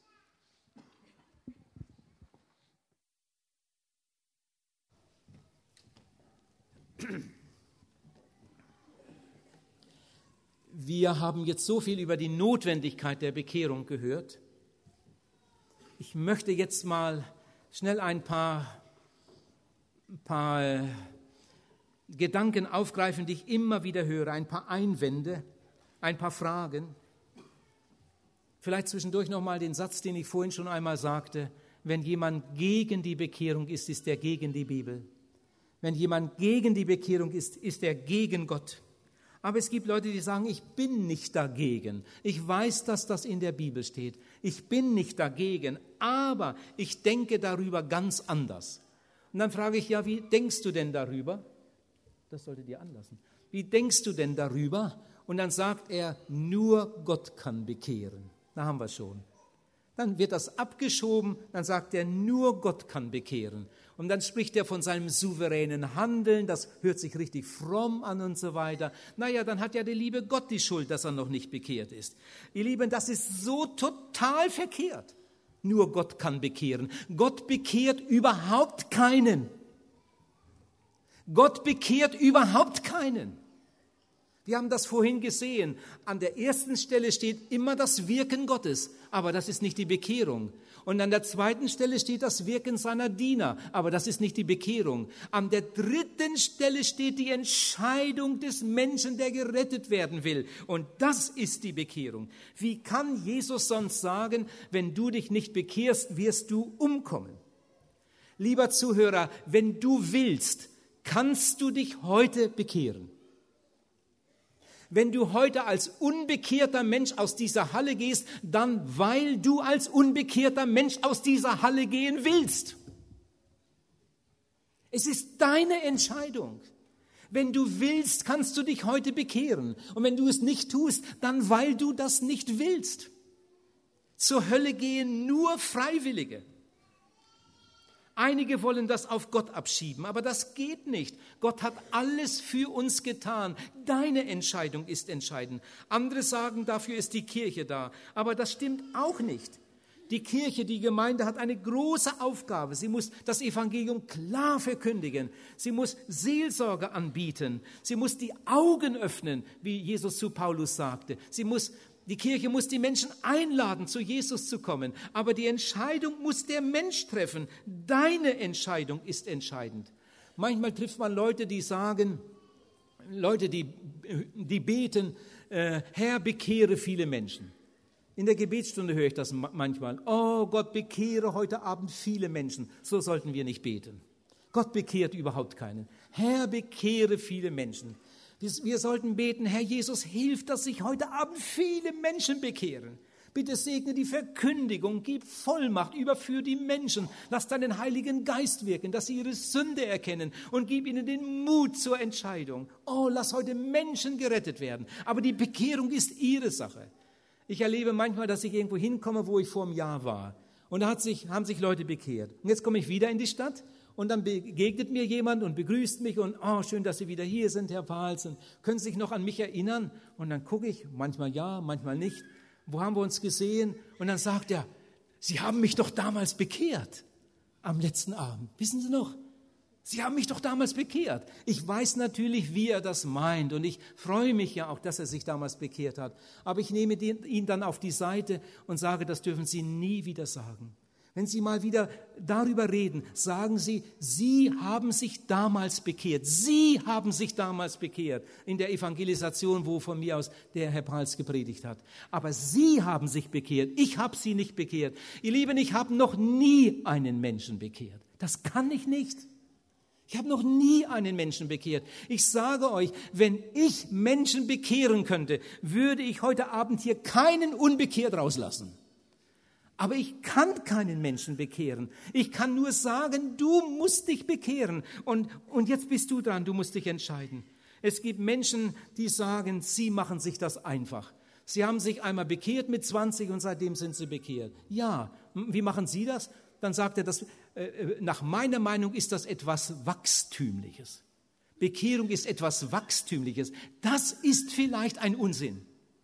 Wir haben jetzt so viel über die Notwendigkeit der Bekehrung gehört. Ich möchte jetzt mal schnell ein paar, ein paar Gedanken aufgreifen, die ich immer wieder höre, ein paar Einwände, ein paar Fragen. Vielleicht zwischendurch nochmal den Satz, den ich vorhin schon einmal sagte, wenn jemand gegen die Bekehrung ist, ist er gegen die Bibel. Wenn jemand gegen die Bekehrung ist, ist er gegen Gott. Aber es gibt Leute, die sagen, ich bin nicht dagegen. Ich weiß, dass das in der Bibel steht. Ich bin nicht dagegen, aber ich denke darüber ganz anders. Und dann frage ich, ja, wie denkst du denn darüber? Das solltet ihr anlassen. Wie denkst du denn darüber? Und dann sagt er, nur Gott kann bekehren. Da haben wir es schon. Dann wird das abgeschoben, dann sagt er, nur Gott kann bekehren. Und dann spricht er von seinem souveränen Handeln, das hört sich richtig fromm an und so weiter. Naja, dann hat ja der liebe Gott die Schuld, dass er noch nicht bekehrt ist. Ihr Lieben, das ist so total verkehrt. Nur Gott kann bekehren. Gott bekehrt überhaupt keinen. Gott bekehrt überhaupt keinen. Wir haben das vorhin gesehen. An der ersten Stelle steht immer das Wirken Gottes, aber das ist nicht die Bekehrung. Und an der zweiten Stelle steht das Wirken seiner Diener, aber das ist nicht die Bekehrung. An der dritten Stelle steht die Entscheidung des Menschen, der gerettet werden will. Und das ist die Bekehrung. Wie kann Jesus sonst sagen, wenn du dich nicht bekehrst, wirst du umkommen? Lieber Zuhörer, wenn du willst, kannst du dich heute bekehren. Wenn du heute als unbekehrter Mensch aus dieser Halle gehst, dann weil du als unbekehrter Mensch aus dieser Halle gehen willst. Es ist deine Entscheidung. Wenn du willst, kannst du dich heute bekehren. Und wenn du es nicht tust, dann weil du das nicht willst. Zur Hölle gehen nur Freiwillige. Einige wollen das auf Gott abschieben, aber das geht nicht. Gott hat alles für uns getan. Deine Entscheidung ist entscheidend. Andere sagen, dafür ist die Kirche da. Aber das stimmt auch nicht. Die Kirche, die Gemeinde hat eine große Aufgabe. Sie muss das Evangelium klar verkündigen. Sie muss Seelsorge anbieten. Sie muss die Augen öffnen, wie Jesus zu Paulus sagte. Sie muss Die Kirche muss die Menschen einladen, zu Jesus zu kommen. Aber die Entscheidung muss der Mensch treffen. Deine Entscheidung ist entscheidend. Manchmal trifft man Leute, die sagen, Leute, die, die beten, äh, Herr, bekehre viele Menschen. In der Gebetsstunde höre ich das manchmal. Oh Gott, bekehre heute Abend viele Menschen. So sollten wir nicht beten. Gott bekehrt überhaupt keinen. Herr, bekehre viele Menschen. Wir sollten beten, Herr Jesus, hilf, dass sich heute Abend viele Menschen bekehren. Bitte segne die Verkündigung, gib Vollmacht, überführ die Menschen. Lass deinen Heiligen Geist wirken, dass sie ihre Sünde erkennen und gib ihnen den Mut zur Entscheidung. Oh, lass heute Menschen gerettet werden. Aber die Bekehrung ist ihre Sache. Ich erlebe manchmal, dass ich irgendwo hinkomme, wo ich vor einem Jahr war. Und da hat sich, haben sich Leute bekehrt. Und jetzt komme ich wieder in die Stadt. Und dann begegnet mir jemand und begrüßt mich und, oh, schön, dass Sie wieder hier sind, Herr Paulsen. Können Sie sich noch an mich erinnern? Und dann gucke ich, manchmal ja, manchmal nicht. Wo haben wir uns gesehen? Und dann sagt er, Sie haben mich doch damals bekehrt am letzten Abend. Wissen Sie noch? Sie haben mich doch damals bekehrt. Ich weiß natürlich, wie er das meint und ich freue mich ja auch, dass er sich damals bekehrt hat. Aber ich nehme ihn dann auf die Seite und sage, das dürfen Sie nie wieder sagen. Wenn Sie mal wieder darüber reden, sagen Sie, Sie haben sich damals bekehrt. Sie haben sich damals bekehrt in der Evangelisation, wo von mir aus der Herr Prals gepredigt hat. Aber Sie haben sich bekehrt. Ich habe Sie nicht bekehrt. Ihr Lieben, ich habe noch nie einen Menschen bekehrt. Das kann ich nicht. Ich habe noch nie einen Menschen bekehrt. Ich sage euch, wenn ich Menschen bekehren könnte, würde ich heute Abend hier keinen unbekehrt rauslassen. Aber ich kann keinen Menschen bekehren. Ich kann nur sagen, du musst dich bekehren. Und, und jetzt bist du dran, du musst dich entscheiden. Es gibt Menschen, die sagen, sie machen sich das einfach. Sie haben sich einmal bekehrt mit zwanzig und seitdem sind sie bekehrt. Ja, wie machen Sie das? Dann sagt er, das, äh, nach meiner Meinung ist das etwas Wachstümliches. Bekehrung ist etwas Wachstümliches. Das ist vielleicht ein Unsinn.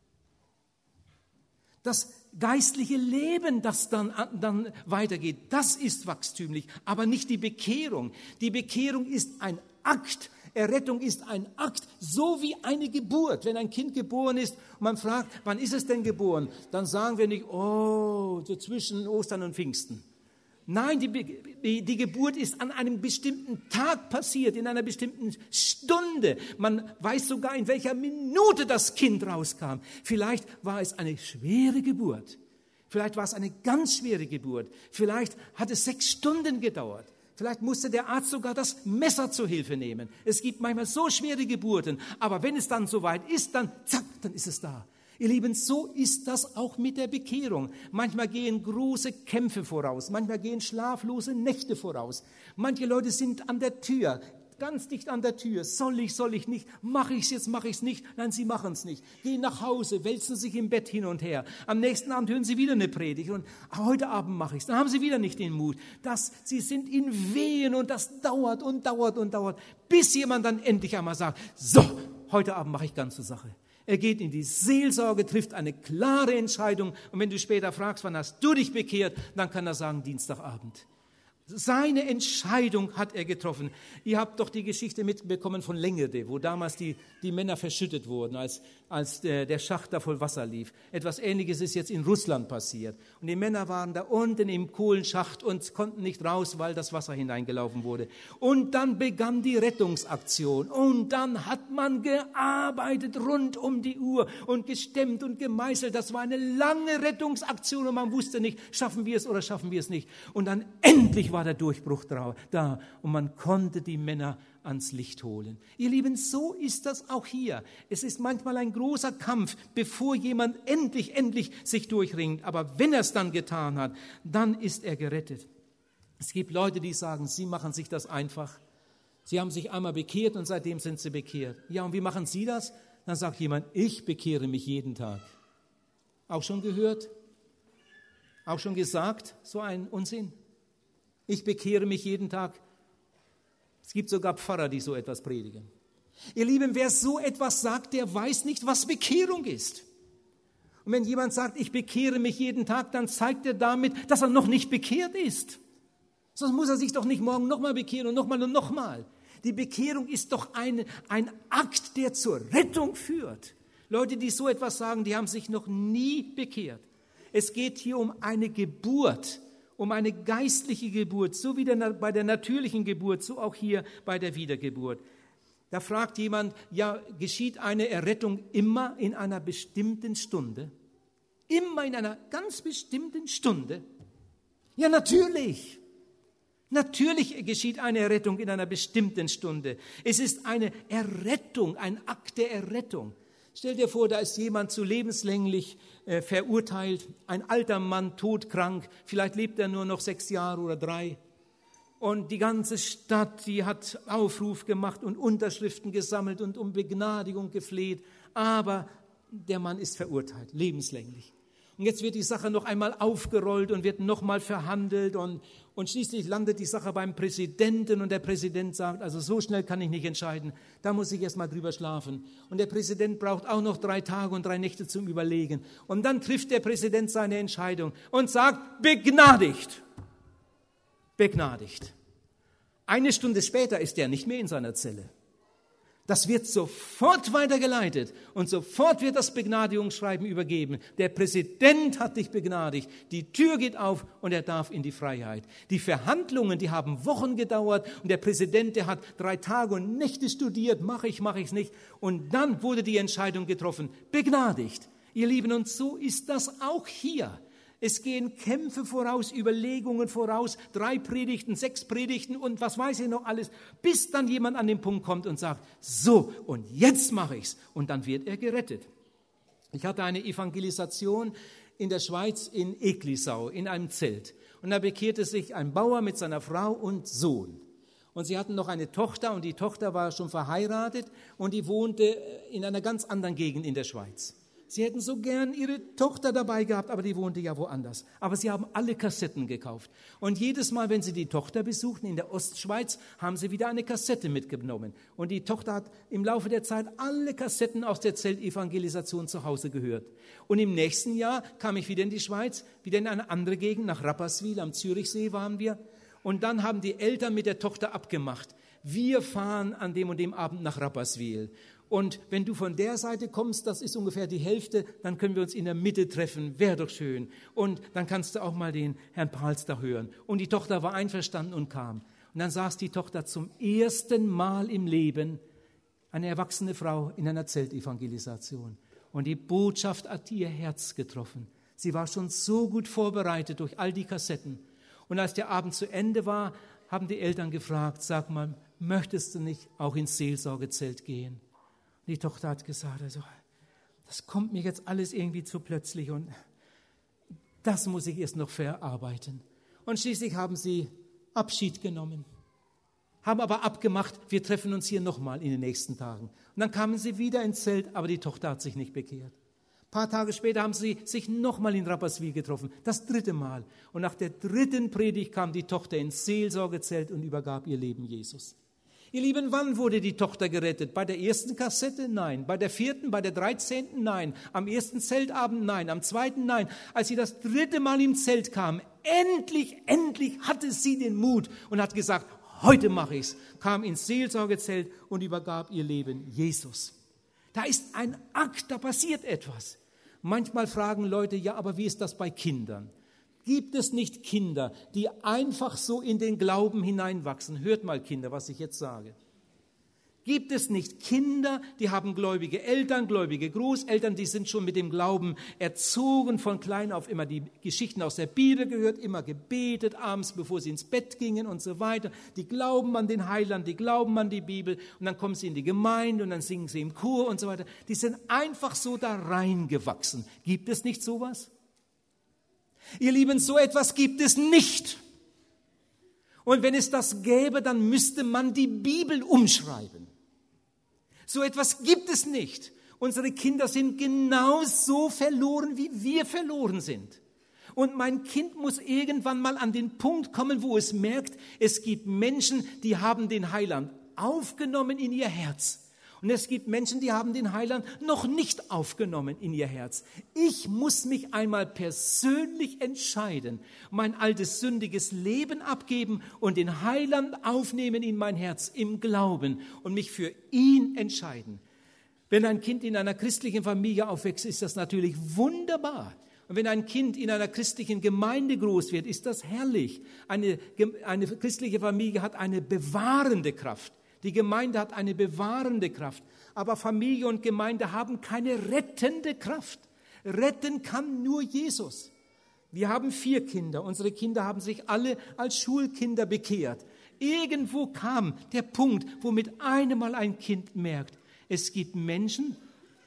Das geistliche Leben, das dann, dann weitergeht, das ist wachstümlich, aber nicht die Bekehrung. Die Bekehrung ist ein Akt. Errettung ist ein Akt, so wie eine Geburt. Wenn ein Kind geboren ist und man fragt, wann ist es denn geboren? Dann sagen wir nicht, oh, so zwischen Ostern und Pfingsten. Nein, die, die, die Geburt ist an einem bestimmten Tag passiert, in einer bestimmten Stunde. Man weiß sogar, in welcher Minute das Kind rauskam. Vielleicht war es eine schwere Geburt. Vielleicht war es eine ganz schwere Geburt. Vielleicht hat es sechs Stunden gedauert. Vielleicht musste der Arzt sogar das Messer zur Hilfe nehmen. Es gibt manchmal so schwere Geburten, aber wenn es dann soweit ist, dann zack, dann ist es da. Ihr Lieben, so ist das auch mit der Bekehrung. Manchmal gehen große Kämpfe voraus, manchmal gehen schlaflose Nächte voraus. Manche Leute sind an der Tür, ganz dicht an der Tür. Soll ich, soll ich nicht? Mache ich es jetzt, mache ich es nicht? Nein, sie machen es nicht. Gehen nach Hause, wälzen sich im Bett hin und her. Am nächsten Abend hören sie wieder eine Predigt und heute Abend mache ich es. Dann haben sie wieder nicht den Mut. Das, sie sind in Wehen und das dauert und dauert und dauert, bis jemand dann endlich einmal sagt, so, heute Abend mache ich ganze Sache. Er geht in die Seelsorge, trifft eine klare Entscheidung und wenn du später fragst, wann hast du dich bekehrt, dann kann er sagen, Dienstagabend. Seine Entscheidung hat er getroffen. Ihr habt doch die Geschichte mitbekommen von Lengede, wo damals die, die Männer verschüttet wurden, als, als der, der Schacht da voll Wasser lief. Etwas Ähnliches ist jetzt in Russland passiert. Und die Männer waren da unten im Kohlenschacht und konnten nicht raus, weil das Wasser hineingelaufen wurde. Und dann begann die Rettungsaktion. Und dann hat man gearbeitet rund um die Uhr und gestemmt und gemeißelt. Das war eine lange Rettungsaktion und man wusste nicht, schaffen wir es oder schaffen wir es nicht. Und dann endlich war der Durchbruch da und man konnte die Männer ans Licht holen. Ihr Lieben, so ist das auch hier. Es ist manchmal ein großer Kampf, bevor jemand endlich, endlich sich durchringt. Aber wenn er es dann getan hat, dann ist er gerettet. Es gibt Leute, die sagen, sie machen sich das einfach. Sie haben sich einmal bekehrt und seitdem sind sie bekehrt. Ja, und wie machen Sie das? Dann sagt jemand, ich bekehre mich jeden Tag. Auch schon gehört? Auch schon gesagt? So ein Unsinn. Ich bekehre mich jeden Tag. Es gibt sogar Pfarrer, die so etwas predigen. Ihr Lieben, wer so etwas sagt, der weiß nicht, was Bekehrung ist. Und wenn jemand sagt, ich bekehre mich jeden Tag, dann zeigt er damit, dass er noch nicht bekehrt ist. Sonst muss er sich doch nicht morgen nochmal bekehren und nochmal und nochmal. Die Bekehrung ist doch ein, ein Akt, der zur Rettung führt. Leute, die so etwas sagen, die haben sich noch nie bekehrt. Es geht hier um eine Geburt, um eine geistliche Geburt, so wie der, bei der natürlichen Geburt, so auch hier bei der Wiedergeburt. Da fragt jemand, ja, geschieht eine Errettung immer in einer bestimmten Stunde? Immer in einer ganz bestimmten Stunde? Ja, natürlich. Natürlich geschieht eine Errettung in einer bestimmten Stunde. Es ist eine Errettung, ein Akt der Errettung. Stell dir vor, da ist jemand zu lebenslänglich äh, verurteilt, ein alter Mann, todkrank, vielleicht lebt er nur noch sechs Jahre oder drei. Und die ganze Stadt, die hat Aufruf gemacht und Unterschriften gesammelt und um Begnadigung gefleht. Aber der Mann ist verurteilt, lebenslänglich. Und jetzt wird die Sache noch einmal aufgerollt und wird noch mal verhandelt und, und schließlich landet die Sache beim Präsidenten und der Präsident sagt, also so schnell kann ich nicht entscheiden, da muss ich erst mal drüber schlafen. Und der Präsident braucht auch noch drei Tage und drei Nächte zum Überlegen. Und dann trifft der Präsident seine Entscheidung und sagt, begnadigt, begnadigt. Eine Stunde später ist er nicht mehr in seiner Zelle. Das wird sofort weitergeleitet und sofort wird das Begnadigungsschreiben übergeben. Der Präsident hat dich begnadigt, die Tür geht auf und er darf in die Freiheit. Die Verhandlungen, die haben Wochen gedauert und der Präsident, der hat drei Tage und Nächte studiert, mache ich, mache ich es nicht. Und dann wurde die Entscheidung getroffen, begnadigt. Ihr Lieben, und so ist das auch hier. Es gehen Kämpfe voraus, Überlegungen voraus, drei Predigten, sechs Predigten und was weiß ich noch alles, bis dann jemand an den Punkt kommt und sagt, so, und jetzt mache ich's. Und dann wird er gerettet. Ich hatte eine Evangelisation in der Schweiz in Eglisau, in einem Zelt. Und da bekehrte sich ein Bauer mit seiner Frau und Sohn. Und sie hatten noch eine Tochter und die Tochter war schon verheiratet und die wohnte in einer ganz anderen Gegend in der Schweiz. Sie hätten so gern ihre Tochter dabei gehabt, aber die wohnte ja woanders. Aber sie haben alle Kassetten gekauft. Und jedes Mal, wenn sie die Tochter besuchten in der Ostschweiz, haben sie wieder eine Kassette mitgenommen. Und die Tochter hat im Laufe der Zeit alle Kassetten aus der Zeltevangelisation zu Hause gehört. Und im nächsten Jahr kam ich wieder in die Schweiz, wieder in eine andere Gegend, nach Rapperswil, am Zürichsee waren wir. Und dann haben die Eltern mit der Tochter abgemacht, wir fahren an dem und dem Abend nach Rapperswil. Und wenn du von der Seite kommst, das ist ungefähr die Hälfte, dann können wir uns in der Mitte treffen, wäre doch schön. Und dann kannst du auch mal den Herrn Pahls da hören. Und die Tochter war einverstanden und kam. Und dann saß die Tochter zum ersten Mal im Leben, eine erwachsene Frau, in einer Zeltevangelisation. Und die Botschaft hat ihr Herz getroffen. Sie war schon so gut vorbereitet durch all die Kassetten. Und als der Abend zu Ende war, haben die Eltern gefragt, sag mal, möchtest du nicht auch ins Seelsorgezelt gehen? Die Tochter hat gesagt, also, das kommt mir jetzt alles irgendwie zu plötzlich und das muss ich erst noch verarbeiten. Und schließlich haben sie Abschied genommen, haben aber abgemacht, wir treffen uns hier nochmal in den nächsten Tagen. Und dann kamen sie wieder ins Zelt, aber die Tochter hat sich nicht bekehrt. Ein paar Tage später haben sie sich nochmal in Rapperswil getroffen, das dritte Mal. Und nach der dritten Predigt kam die Tochter ins Seelsorgezelt und übergab ihr Leben Jesus. Ihr Lieben, wann wurde die Tochter gerettet? Bei der ersten Kassette? Nein. Bei der vierten, bei der dreizehnten? Nein. Am ersten Zeltabend? Nein. Am zweiten? Nein. Als sie das dritte Mal im Zelt kam, endlich, endlich hatte sie den Mut und hat gesagt, heute mache ich's, kam ins Seelsorgezelt und übergab ihr Leben Jesus. Da ist ein Akt, da passiert etwas. Manchmal fragen Leute, ja, aber wie ist das bei Kindern? Gibt es nicht Kinder, die einfach so in den Glauben hineinwachsen? Hört mal, Kinder, was ich jetzt sage. Gibt es nicht Kinder, die haben gläubige Eltern, gläubige Großeltern, die sind schon mit dem Glauben erzogen, von klein auf immer die Geschichten aus der Bibel gehört, immer gebetet, abends, bevor sie ins Bett gingen und so weiter. Die glauben an den Heiland, die glauben an die Bibel und dann kommen sie in die Gemeinde und dann singen sie im Chor und so weiter. Die sind einfach so da reingewachsen. Gibt es nicht sowas? Ihr Lieben, so etwas gibt es nicht. Und wenn es das gäbe, dann müsste man die Bibel umschreiben. So etwas gibt es nicht. Unsere Kinder sind genauso verloren, wie wir verloren sind. Und mein Kind muss irgendwann mal an den Punkt kommen, wo es merkt, es gibt Menschen, die haben den Heiland aufgenommen in ihr Herz. Und es gibt Menschen, die haben den Heiland noch nicht aufgenommen in ihr Herz. Ich muss mich einmal persönlich entscheiden, mein altes sündiges Leben abgeben und den Heiland aufnehmen in mein Herz im Glauben und mich für ihn entscheiden. Wenn ein Kind in einer christlichen Familie aufwächst, ist das natürlich wunderbar. Und wenn ein Kind in einer christlichen Gemeinde groß wird, ist das herrlich. Eine, eine christliche Familie hat eine bewahrende Kraft. Die Gemeinde hat eine bewahrende Kraft, aber Familie und Gemeinde haben keine rettende Kraft. Retten kann nur Jesus. Wir haben vier Kinder. Unsere Kinder haben sich alle als Schulkinder bekehrt. Irgendwo kam der Punkt, wo mit einem Mal ein Kind merkt, es gibt Menschen,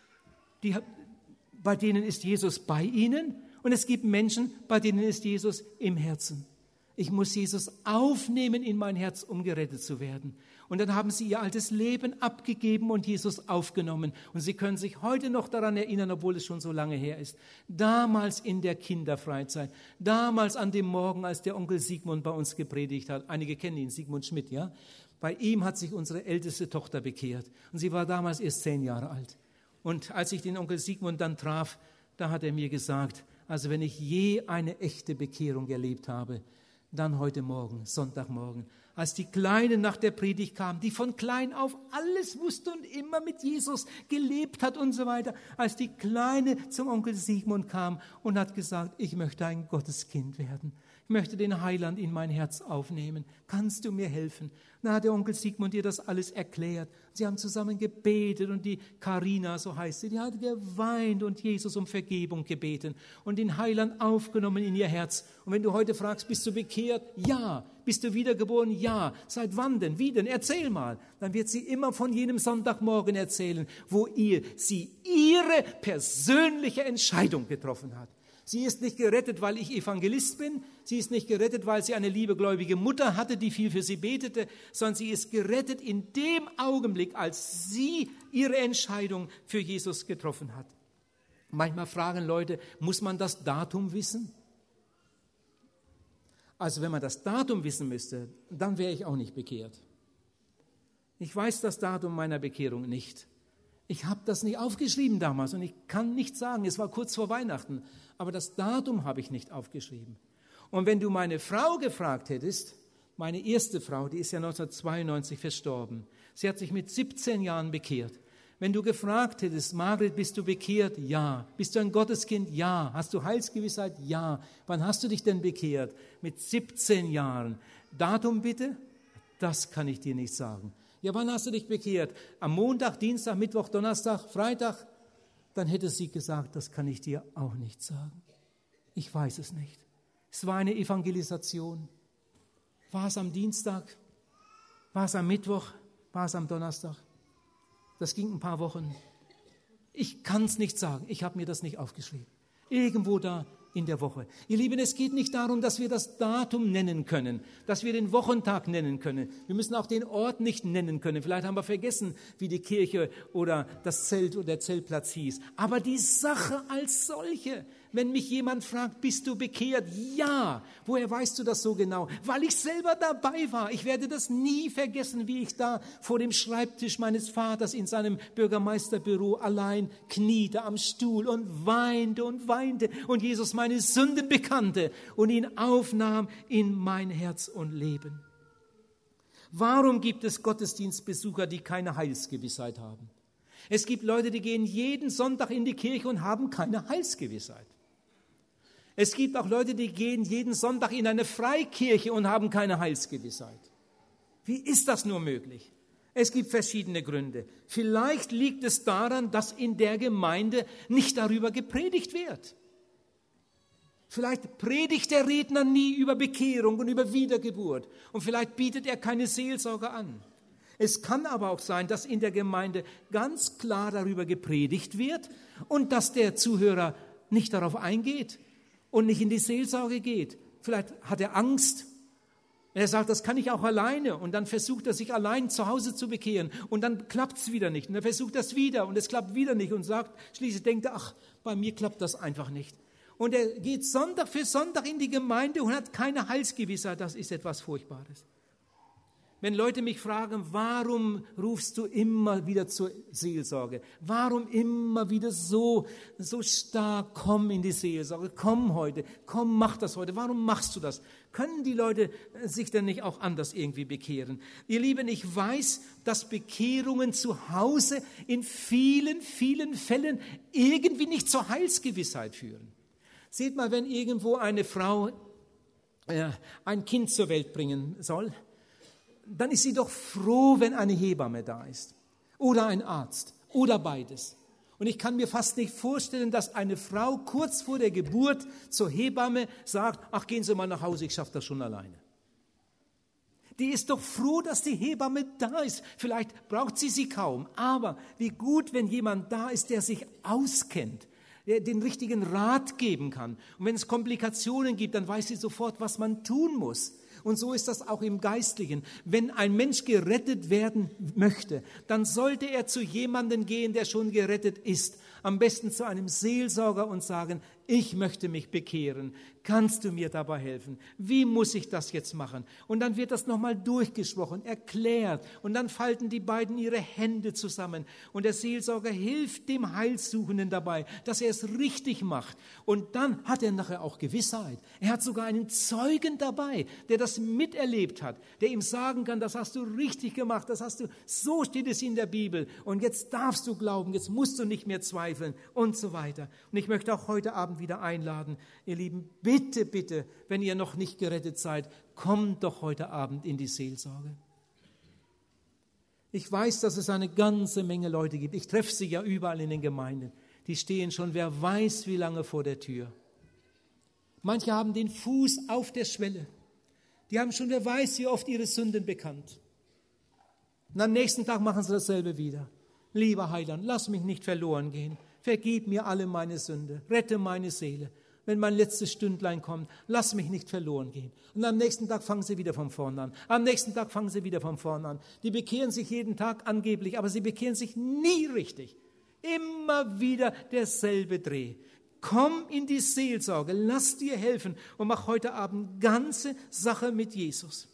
die, bei denen ist Jesus bei ihnen und es gibt Menschen, bei denen ist Jesus im Herzen. Ich muss Jesus aufnehmen in mein Herz, um gerettet zu werden. Und dann haben sie ihr altes Leben abgegeben und Jesus aufgenommen. Und sie können sich heute noch daran erinnern, obwohl es schon so lange her ist. Damals in der Kinderfreizeit, damals an dem Morgen, als der Onkel Sigmund bei uns gepredigt hat. Einige kennen ihn, Sigmund Schmidt, ja? Bei ihm hat sich unsere älteste Tochter bekehrt. Und sie war damals erst zehn Jahre alt. Und als ich den Onkel Sigmund dann traf, da hat er mir gesagt, also wenn ich je eine echte Bekehrung erlebt habe, dann heute Morgen, Sonntagmorgen, als die Kleine nach der Predigt kam, die von klein auf alles wusste und immer mit Jesus gelebt hat und so weiter, als die Kleine zum Onkel Sigmund kam und hat gesagt, ich möchte ein Gotteskind werden. Ich möchte den Heiland in mein Herz aufnehmen. Kannst du mir helfen? Dann hat der Onkel Sigmund ihr das alles erklärt. Sie haben zusammen gebetet und die Carina, so heißt sie, die hat geweint und Jesus um Vergebung gebeten und den Heiland aufgenommen in ihr Herz. Und wenn du heute fragst, bist du bekehrt? Ja. Bist du wiedergeboren? Ja. Seit wann denn? Wie denn? Erzähl mal. Dann wird sie immer von jenem Sonntagmorgen erzählen, wo ihr sie ihre persönliche Entscheidung getroffen hat. Sie ist nicht gerettet, weil ich Evangelist bin. Sie ist nicht gerettet, weil sie eine liebegläubige Mutter hatte, die viel für sie betete, sondern sie ist gerettet in dem Augenblick, als sie ihre Entscheidung für Jesus getroffen hat. Manchmal fragen Leute, muss man das Datum wissen? Also wenn man das Datum wissen müsste, dann wäre ich auch nicht bekehrt. Ich weiß das Datum meiner Bekehrung nicht. Ich habe das nicht aufgeschrieben damals und ich kann nicht sagen, es war kurz vor Weihnachten, aber das Datum habe ich nicht aufgeschrieben. Und wenn du meine Frau gefragt hättest, meine erste Frau, die ist ja neunzehnhundertzweiundneunzig verstorben, sie hat sich mit siebzehn Jahren bekehrt. Wenn du gefragt hättest, Margret, bist du bekehrt? Ja. Bist du ein Gotteskind? Ja. Hast du Heilsgewissheit? Ja. Wann hast du dich denn bekehrt? Mit siebzehn Jahren. Datum bitte? Das kann ich dir nicht sagen. Ja, wann hast du dich bekehrt? Am Montag, Dienstag, Mittwoch, Donnerstag, Freitag? Dann hätte sie gesagt, das kann ich dir auch nicht sagen. Ich weiß es nicht. Es war eine Evangelisation. War es am Dienstag? War es am Mittwoch? War es am Donnerstag? Das ging ein paar Wochen. Ich kann es nicht sagen. Ich habe mir das nicht aufgeschrieben. Irgendwo da in der Woche. Ihr Lieben, es geht nicht darum, dass wir das Datum nennen können, dass wir den Wochentag nennen können. Wir müssen auch den Ort nicht nennen können. Vielleicht haben wir vergessen, wie die Kirche oder das Zelt oder der Zeltplatz hieß. Aber die Sache als solche, Wenn mich jemand fragt, bist du bekehrt? Ja. Woher weißt du das so genau? Weil ich selber dabei war. Ich werde das nie vergessen, wie ich da vor dem Schreibtisch meines Vaters in seinem Bürgermeisterbüro allein kniete am Stuhl und weinte und weinte und Jesus meine Sünden bekannte und ihn aufnahm in mein Herz und Leben. Warum gibt es Gottesdienstbesucher, die keine Heilsgewissheit haben? Es gibt Leute, die gehen jeden Sonntag in die Kirche und haben keine Heilsgewissheit. Es gibt auch Leute, die gehen jeden Sonntag in eine Freikirche und haben keine Heilsgewissheit. Wie ist das nur möglich? Es gibt verschiedene Gründe. Vielleicht liegt es daran, dass in der Gemeinde nicht darüber gepredigt wird. Vielleicht predigt der Redner nie über Bekehrung und über Wiedergeburt. Und vielleicht bietet er keine Seelsorge an. Es kann aber auch sein, dass in der Gemeinde ganz klar darüber gepredigt wird und dass der Zuhörer nicht darauf eingeht und nicht in die Seelsorge geht. Vielleicht hat er Angst. Er sagt, das kann ich auch alleine. Und dann versucht er, sich allein zu Hause zu bekehren. Und dann klappt es wieder nicht. Und er versucht das wieder und es klappt wieder nicht. Und sagt, schließlich denkt er, ach, bei mir klappt das einfach nicht. Und er geht Sonntag für Sonntag in die Gemeinde und hat keine Heilsgewissheit. Das ist etwas Furchtbares. Wenn Leute mich fragen, warum rufst du immer wieder zur Seelsorge? Warum immer wieder so, so stark, komm in die Seelsorge, komm heute, komm, mach das heute. Warum machst du das? Können die Leute sich denn nicht auch anders irgendwie bekehren? Ihr Lieben, ich weiß, dass Bekehrungen zu Hause in vielen, vielen Fällen irgendwie nicht zur Heilsgewissheit führen. Seht mal, wenn irgendwo eine Frau äh, ein Kind zur Welt bringen soll, dann ist sie doch froh, wenn eine Hebamme da ist oder ein Arzt oder beides. Und ich kann mir fast nicht vorstellen, dass eine Frau kurz vor der Geburt zur Hebamme sagt, ach, gehen Sie mal nach Hause, ich schaffe das schon alleine. Die ist doch froh, dass die Hebamme da ist. Vielleicht braucht sie sie kaum, aber wie gut, wenn jemand da ist, der sich auskennt, der den richtigen Rat geben kann. Und wenn es Komplikationen gibt, dann weiß sie sofort, was man tun muss. Und so ist das auch im Geistlichen. Wenn ein Mensch gerettet werden möchte, dann sollte er zu jemandem gehen, der schon gerettet ist. Am besten zu einem Seelsorger und sagen, ich möchte mich bekehren. Kannst du mir dabei helfen? Wie muss ich das jetzt machen? Und dann wird das nochmal durchgesprochen, erklärt. Und dann falten die beiden ihre Hände zusammen. Und der Seelsorger hilft dem Heilsuchenden dabei, dass er es richtig macht. Und dann hat er nachher auch Gewissheit. Er hat sogar einen Zeugen dabei, der das miterlebt hat, der ihm sagen kann, das hast du richtig gemacht, das hast du, so steht es in der Bibel. Und jetzt darfst du glauben, jetzt musst du nicht mehr zweifeln und so weiter. Und ich möchte auch heute Abend wieder einladen, ihr Lieben, bitte, bitte, wenn ihr noch nicht gerettet seid, kommt doch heute Abend in die Seelsorge. Ich weiß, dass es eine ganze Menge Leute gibt. Ich treffe sie ja überall in den Gemeinden. Die stehen schon, wer weiß wie lange vor der Tür. Manche haben den Fuß auf der Schwelle. Die haben schon, wer weiß wie oft ihre Sünden bekannt. Und am nächsten Tag machen sie dasselbe wieder. Lieber Heiland, lass mich nicht verloren gehen. Vergib mir alle meine Sünde. Rette meine Seele. Wenn mein letztes Stündlein kommt, lass mich nicht verloren gehen. Und am nächsten Tag fangen sie wieder von vorn an. Am nächsten Tag fangen sie wieder von vorn an. Die bekehren sich jeden Tag angeblich, aber sie bekehren sich nie richtig. Immer wieder derselbe Dreh. Komm in die Seelsorge, lass dir helfen und mach heute Abend ganze Sache mit Jesus.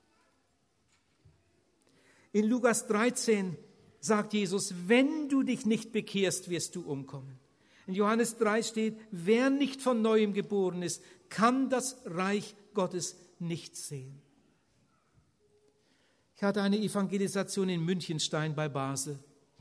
In Lukas dreizehn sagt Jesus, wenn du dich nicht bekehrst, wirst du umkommen. In Johannes drei steht, wer nicht von Neuem geboren ist, kann das Reich Gottes nicht sehen. Ich hatte eine Evangelisation in Münchenstein bei Basel.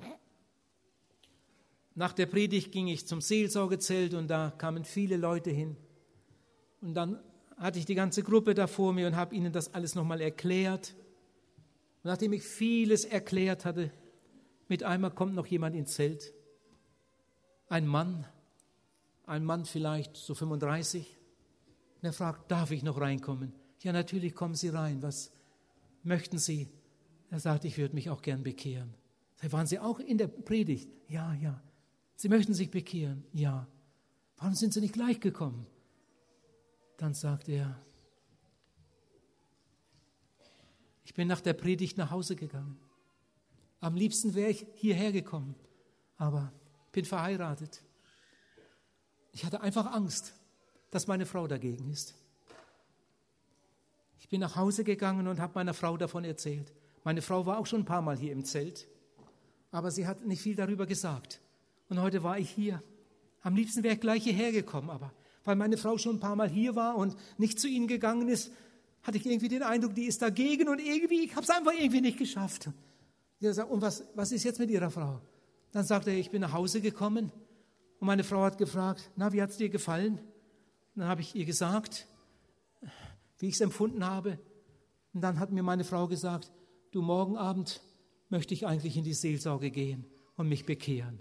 Nach der Predigt ging ich zum Seelsorgezelt und da kamen viele Leute hin. Und dann hatte ich die ganze Gruppe da vor mir und habe ihnen das alles nochmal erklärt. Und nachdem ich vieles erklärt hatte, mit einmal kommt noch jemand ins Zelt. Ein Mann, ein Mann vielleicht so fünfunddreißig. Und er fragt, darf ich noch reinkommen? Ja, natürlich kommen Sie rein. Was möchten Sie? Er sagt, ich würde mich auch gern bekehren. Waren Sie auch in der Predigt? Ja, ja. Sie möchten sich bekehren? Ja. Warum sind Sie nicht gleich gekommen? Dann sagt er, ich bin nach der Predigt nach Hause gegangen. Am liebsten wäre ich hierher gekommen, aber bin verheiratet. Ich hatte einfach Angst, dass meine Frau dagegen ist. Ich bin nach Hause gegangen und habe meiner Frau davon erzählt. Meine Frau war auch schon ein paar Mal hier im Zelt, aber sie hat nicht viel darüber gesagt. Und heute war ich hier. Am liebsten wäre ich gleich hierher gekommen, aber weil meine Frau schon ein paar Mal hier war und nicht zu ihnen gegangen ist, hatte ich irgendwie den Eindruck, die ist dagegen und irgendwie, ich habe es einfach irgendwie nicht geschafft. Ich sagte, und was, was ist jetzt mit Ihrer Frau? Dann sagte er, ich bin nach Hause gekommen und meine Frau hat gefragt, na, wie hat es dir gefallen? Und dann habe ich ihr gesagt, wie ich es empfunden habe. Und dann hat mir meine Frau gesagt, du, morgen Abend möchte ich eigentlich in die Seelsorge gehen und mich bekehren.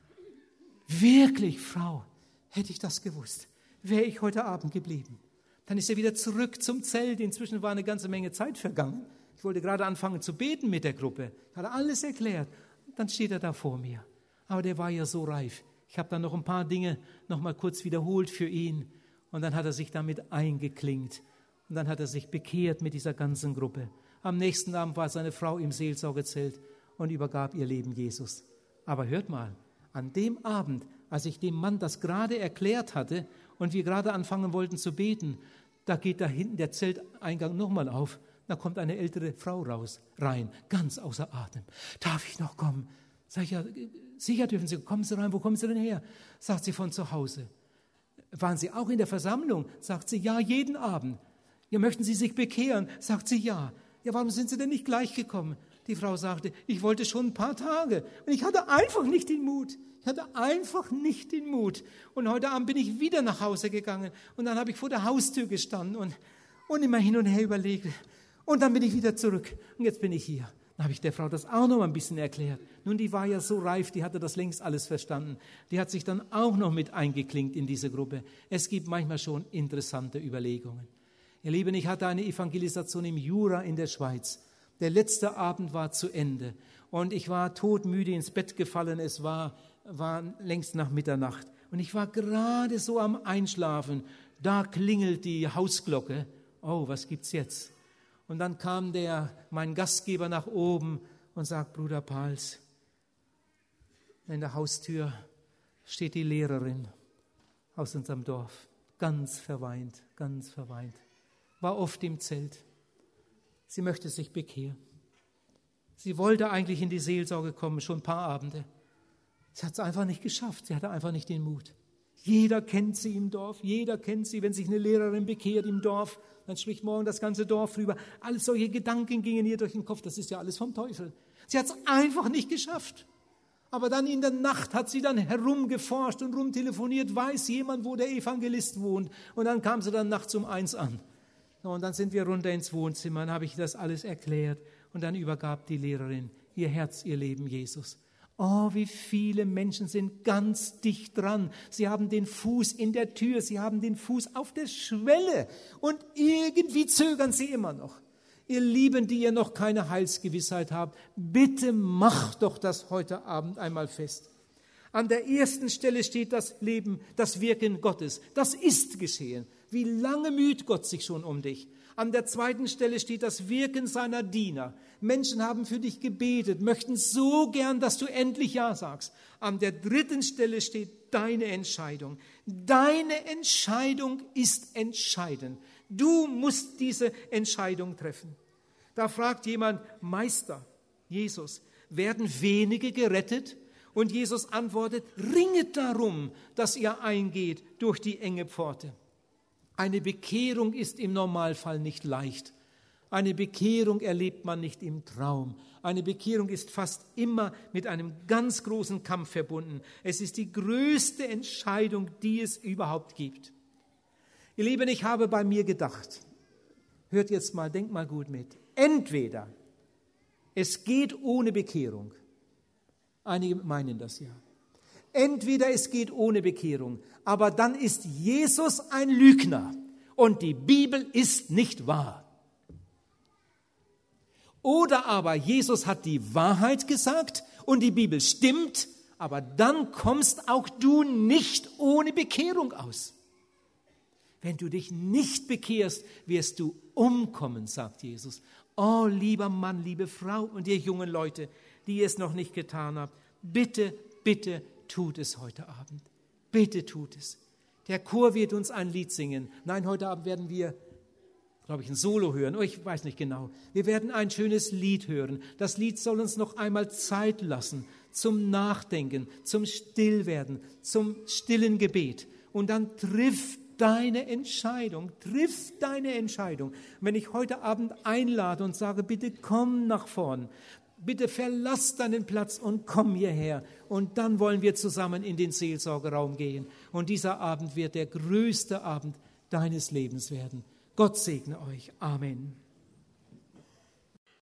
Wirklich, Frau, hätte ich das gewusst, wäre ich heute Abend geblieben. Dann ist er wieder zurück zum Zelt. Inzwischen war eine ganze Menge Zeit vergangen. Ich wollte gerade anfangen zu beten mit der Gruppe. Ich hatte alles erklärt. Dann steht er da vor mir. Aber der war ja so reif. Ich habe dann noch ein paar Dinge noch mal kurz wiederholt für ihn. Und dann hat er sich damit eingeklinkt. Und dann hat er sich bekehrt mit dieser ganzen Gruppe. Am nächsten Abend war seine Frau im Seelsorgezelt und übergab ihr Leben Jesus. Aber hört mal, an dem Abend, als ich dem Mann das gerade erklärt hatte und wir gerade anfangen wollten zu beten, da geht da hinten der Zelteingang nochmal auf. Da kommt eine ältere Frau raus, rein, ganz außer Atem. Darf ich noch kommen? Sag ich, ja, sicher dürfen Sie, kommen Sie rein, wo kommen Sie denn her? Sagt sie, von zu Hause. Waren Sie auch in der Versammlung? Sagt sie, ja, jeden Abend. Ja, möchten Sie sich bekehren? Sagt sie, ja. Ja, warum sind Sie denn nicht gleich gekommen? Die Frau sagte, ich wollte schon ein paar Tage und ich hatte einfach nicht den Mut. Ich hatte einfach nicht den Mut. Und heute Abend bin ich wieder nach Hause gegangen und dann habe ich vor der Haustür gestanden und, und immer hin und her überlegt. Und dann bin ich wieder zurück und jetzt bin ich hier. Dann habe ich der Frau das auch noch mal ein bisschen erklärt. Nun, die war ja so reif, die hatte das längst alles verstanden. Die hat sich dann auch noch mit eingeklinkt in diese Gruppe. Es gibt manchmal schon interessante Überlegungen. Ihr Lieben, ich hatte eine Evangelisation im Jura in der Schweiz. Der letzte Abend war zu Ende und ich war todmüde ins Bett gefallen. Es war, war längst nach Mitternacht und ich war gerade so am Einschlafen. Da klingelt die Hausglocke. Oh, was gibt's jetzt? Und dann kam der, mein Gastgeber nach oben und sagt, Bruder Pals, in der Haustür steht die Lehrerin aus unserem Dorf, ganz verweint, ganz verweint, war oft im Zelt. Sie möchte sich bekehren. Sie wollte eigentlich in die Seelsorge kommen, schon ein paar Abende. Sie hat es einfach nicht geschafft, sie hatte einfach nicht den Mut. Jeder kennt sie im Dorf, jeder kennt sie, wenn sich eine Lehrerin bekehrt im Dorf, dann spricht morgen das ganze Dorf rüber. Alles solche Gedanken gingen ihr durch den Kopf, das ist ja alles vom Teufel. Sie hat es einfach nicht geschafft. Aber dann in der Nacht hat sie dann herumgeforscht und rumtelefoniert, weiß jemand, wo der Evangelist wohnt. Und dann kam sie dann nachts um eins an. Und dann sind wir runter ins Wohnzimmer, dann habe ich das alles erklärt. Und dann übergab die Lehrerin ihr Herz, ihr Leben Jesus. Oh, wie viele Menschen sind ganz dicht dran. Sie haben den Fuß in der Tür, sie haben den Fuß auf der Schwelle und irgendwie zögern sie immer noch. Ihr Lieben, die ihr noch keine Heilsgewissheit habt, bitte macht doch das heute Abend einmal fest. An der ersten Stelle steht das Leben, das Wirken Gottes. Das ist geschehen. Wie lange müht Gott sich schon um dich? An der zweiten Stelle steht das Wirken seiner Diener. Menschen haben für dich gebetet, möchten so gern, dass du endlich Ja sagst. An der dritten Stelle steht deine Entscheidung. Deine Entscheidung ist entscheidend. Du musst diese Entscheidung treffen. Da fragt jemand, Meister, Jesus, werden wenige gerettet? Und Jesus antwortet, ringet darum, dass ihr eingeht durch die enge Pforte. Eine Bekehrung ist im Normalfall nicht leicht. Eine Bekehrung erlebt man nicht im Traum. Eine Bekehrung ist fast immer mit einem ganz großen Kampf verbunden. Es ist die größte Entscheidung, die es überhaupt gibt. Ihr Lieben, ich habe bei mir gedacht, hört jetzt mal, denkt mal gut mit. Entweder es geht ohne Bekehrung. Einige meinen das ja. Entweder es geht ohne Bekehrung, aber dann ist Jesus ein Lügner und die Bibel ist nicht wahr. Oder aber Jesus hat die Wahrheit gesagt und die Bibel stimmt, aber dann kommst auch du nicht ohne Bekehrung aus. Wenn du dich nicht bekehrst, wirst du umkommen, sagt Jesus. Oh, lieber Mann, liebe Frau und ihr jungen Leute, die ihr es noch nicht getan habt, bitte, bitte tut es heute Abend. Bitte tut es. Der Chor wird uns ein Lied singen. Nein, heute Abend werden wir, glaube ich, ein Solo hören. Oh, ich weiß nicht genau. Wir werden ein schönes Lied hören. Das Lied soll uns noch einmal Zeit lassen zum Nachdenken, zum Stillwerden, zum stillen Gebet. Und dann triff deine Entscheidung, triff deine Entscheidung. Wenn ich heute Abend einlade und sage, bitte komm nach vorn, bitte verlass deinen Platz und komm hierher. Und dann wollen wir zusammen in den Seelsorgeraum gehen. Und dieser Abend wird der größte Abend deines Lebens werden. Gott segne euch. Amen.